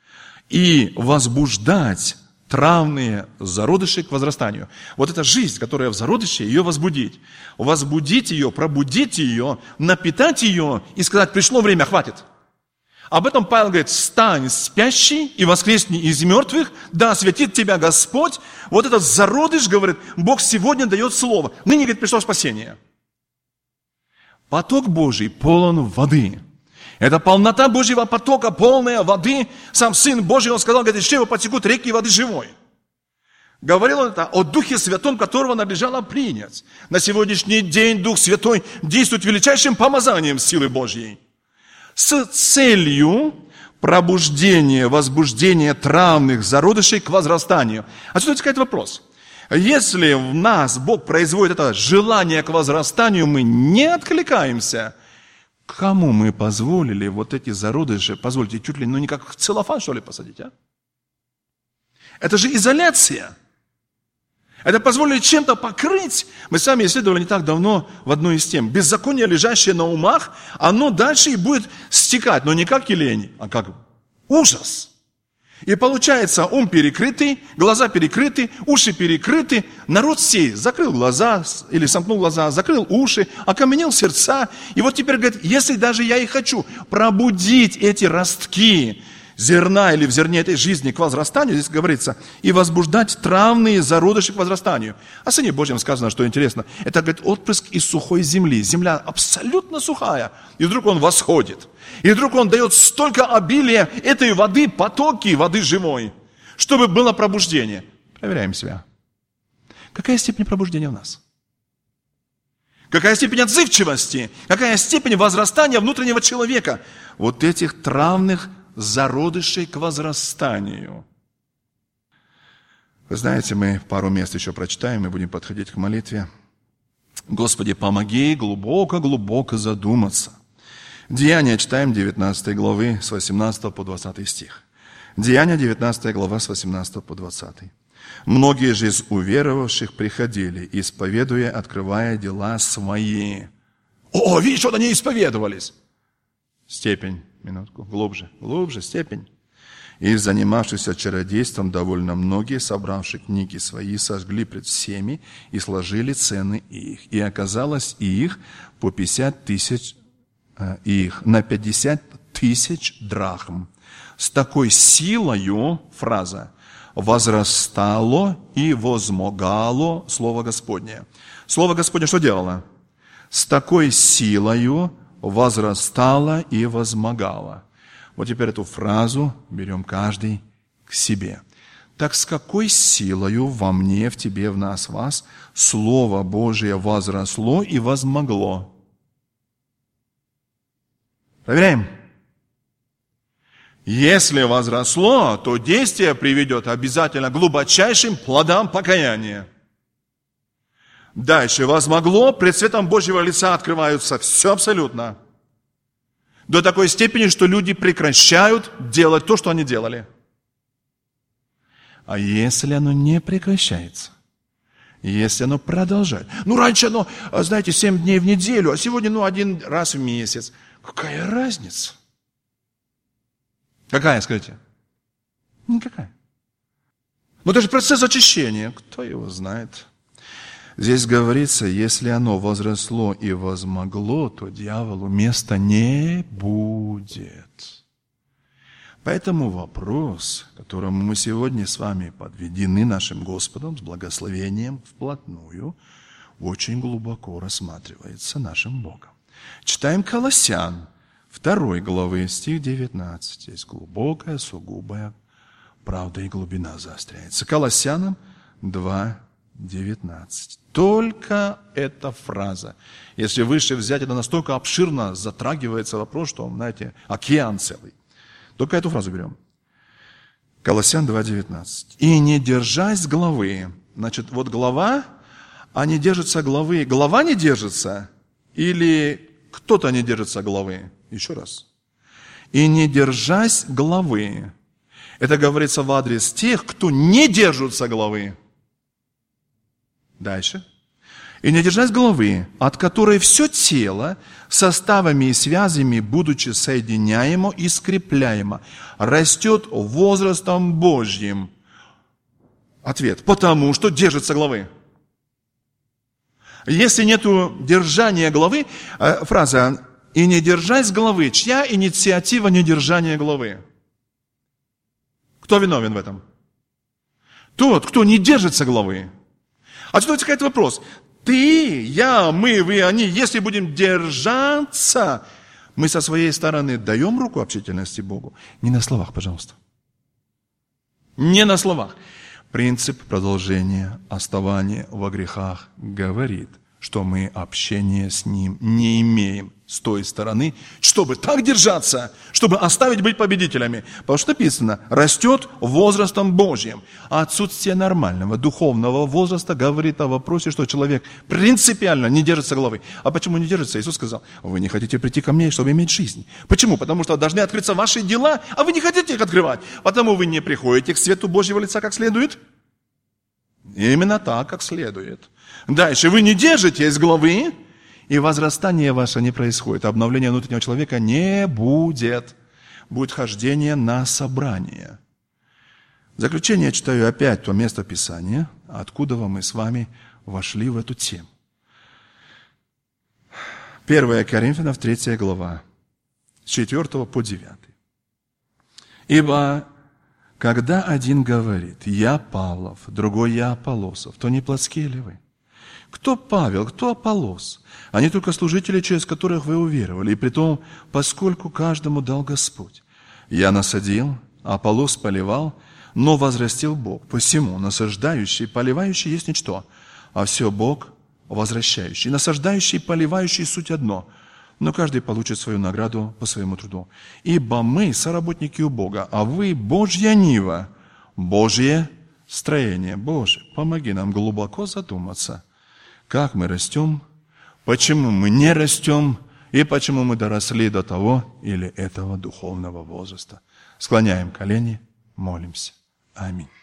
И возбуждать травные зародыши к возрастанию. Вот эта жизнь, которая в зародыше, ее возбудить. Возбудить ее, пробудить ее, напитать ее и сказать, пришло время, хватит. Об этом Павел говорит, встань, спящий, и воскресни из мертвых, да осветит тебя Господь. Вот этот зародыш, говорит, Бог сегодня дает слово. Ныне, говорит, пришло спасение. Поток Божий полон воды. Это полнота Божьего потока, полная воды. Сам Сын Божий, Он сказал, говорит, из чрева потекут реки воды живой. Говорил Он это о Духе Святом, которого надлежало принять. На сегодняшний день Дух Святой действует величайшим помазанием силы Божьей. С целью пробуждения, возбуждения травных зародышей к возрастанию. Отсюда возникает вопрос. Если в нас Бог производит это желание к возрастанию, мы не откликаемся, кому мы позволили вот эти зародыши, позвольте, чуть ли, ну не как целлофан, что ли, посадить, а? Это же изоляция. Это позволили чем-то покрыть. Мы сами исследовали не так давно в одной из тем. Беззаконие, лежащее на умах, оно дальше и будет стекать, но не как лень, а как ужас. И получается, ум перекрытый, глаза перекрыты, уши перекрыты. Народ сей закрыл глаза, или сомкнул глаза, закрыл уши, окаменел сердца. И вот теперь говорит, если даже я и хочу пробудить эти ростки зерна или в зерне этой жизни к возрастанию, здесь говорится, и возбуждать травные зародыши к возрастанию. О Сыне Божьем сказано, что интересно, это, говорит, отпрыск из сухой земли. Земля абсолютно сухая, и вдруг он восходит. И вдруг он дает столько обилия этой воды, потоки воды живой, чтобы было пробуждение. Проверяем себя. Какая степень пробуждения в нас? Какая степень отзывчивости? Какая степень возрастания внутреннего человека? Вот этих травных зародышей к возрастанию. Вы знаете, мы пару мест еще прочитаем и будем подходить к молитве. Господи, помоги глубоко-глубоко задуматься. Деяния читаем девятнадцатой главы с восемнадцатого по двадцатый стих. Деяния девятнадцатая глава с восемнадцатого по двадцатый. Многие же из уверовавших приходили, исповедуя, открывая дела свои. О, видишь, вот они исповедовались. Степень. Минутку, глубже, глубже, степень. И занимавшихся чародейством довольно многие, собравшие книги свои, сожгли пред всеми и сложили цены их. И оказалось их по пятьдесят тысяч, э, их на пятьдесят тысяч драхм. С такой силою, фраза, возрастало и возмогало Слово Господне. Слово Господне что делало? С такой силою возрастала и возмогала. Вот теперь эту фразу берем каждый к себе. Так с какой силою во мне, в тебе, в нас, в вас Слово Божие возросло и возмогло? Проверяем. Если возросло, то действие приведет обязательно к глубочайшим плодам покаяния. Дальше возмогло, пред светом Божьего лица открываются все абсолютно. До такой степени, что люди прекращают делать то, что они делали. А если оно не прекращается? Если оно продолжает? Ну, раньше оно, знаете, семь дней в неделю, а сегодня, ну, один раз в месяц. Какая разница? Какая, скажите? Никакая. Но даже процесс очищения, кто его знает? Здесь говорится, если оно возросло и возмогло, то дьяволу места не будет. Поэтому вопрос, к которому мы сегодня с вами подведены нашим Господом, с благословением вплотную, очень глубоко рассматривается нашим Богом. Читаем Колоссян, второй главы, стих девятнадцать. Здесь глубокая, сугубая правда и глубина заостряется. Колоссянам два, девятнадцать. Только эта фраза. Если выше взять, это настолько обширно затрагивается вопрос, что, знаете, океан целый. Только эту фразу берем. Колоссян два, девятнадцать. «И не держась главы». Значит, вот глава, а не держится главы. Глава не держится или кто-то не держится главы? Еще раз. «И не держась главы». Это говорится в адрес тех, кто не держится главы. Дальше. «И не держась головы, от которой все тело, составами и связями, будучи соединяемо и скрепляемо, растет возрастом Божьим». Ответ. Потому что держится головы. Если нету держания головы, фраза «и не держась головы», чья инициатива недержания головы? Кто виновен в этом? Тот, кто не держится головы. А что возникает вопрос? Ты, я, мы, вы, они, если будем держаться, мы со своей стороны даем руку общительности Богу? Не на словах, пожалуйста. Не на словах. Принцип продолжения оставания во грехах говорит, что мы общения с Ним не имеем с той стороны, чтобы так держаться, чтобы оставить быть победителями. Потому что написано, растет возрастом Божьим. А отсутствие нормального духовного возраста говорит о вопросе, что человек принципиально не держится головы. А почему не держится? Иисус сказал, вы не хотите прийти ко мне, чтобы иметь жизнь. Почему? Потому что должны открыться ваши дела, а вы не хотите их открывать. Потому вы не приходите к свету Божьего лица как следует. Именно так, как следует. Дальше, вы не держитесь главы, и возрастание ваше не происходит. Обновление внутреннего человека не будет. Будет хождение на собрание. В заключение я читаю опять то место Писания, откуда мы с вами вошли в эту тему. первое Коринфянам, третья глава, с четвёртого по девятый. «Ибо когда один говорит, я Павлов, другой я Аполлосов, то не плотские ли вы? Кто Павел, кто Аполлос? Они только служители, через которых вы уверовали, и притом, поскольку каждому дал Господь. Я насадил, Аполлос поливал, но возрастил Бог. Посему насаждающий и поливающий есть ничто, а все Бог возвращающий. Насаждающий и поливающий суть одно, но каждый получит свою награду по своему труду. Ибо мы соработники у Бога, а вы Божья нива, Божье строение. Боже, помоги нам глубоко задуматься, как мы растем, почему мы не растем и почему мы доросли до того или этого духовного возраста. Склоняем колени, молимся. Аминь.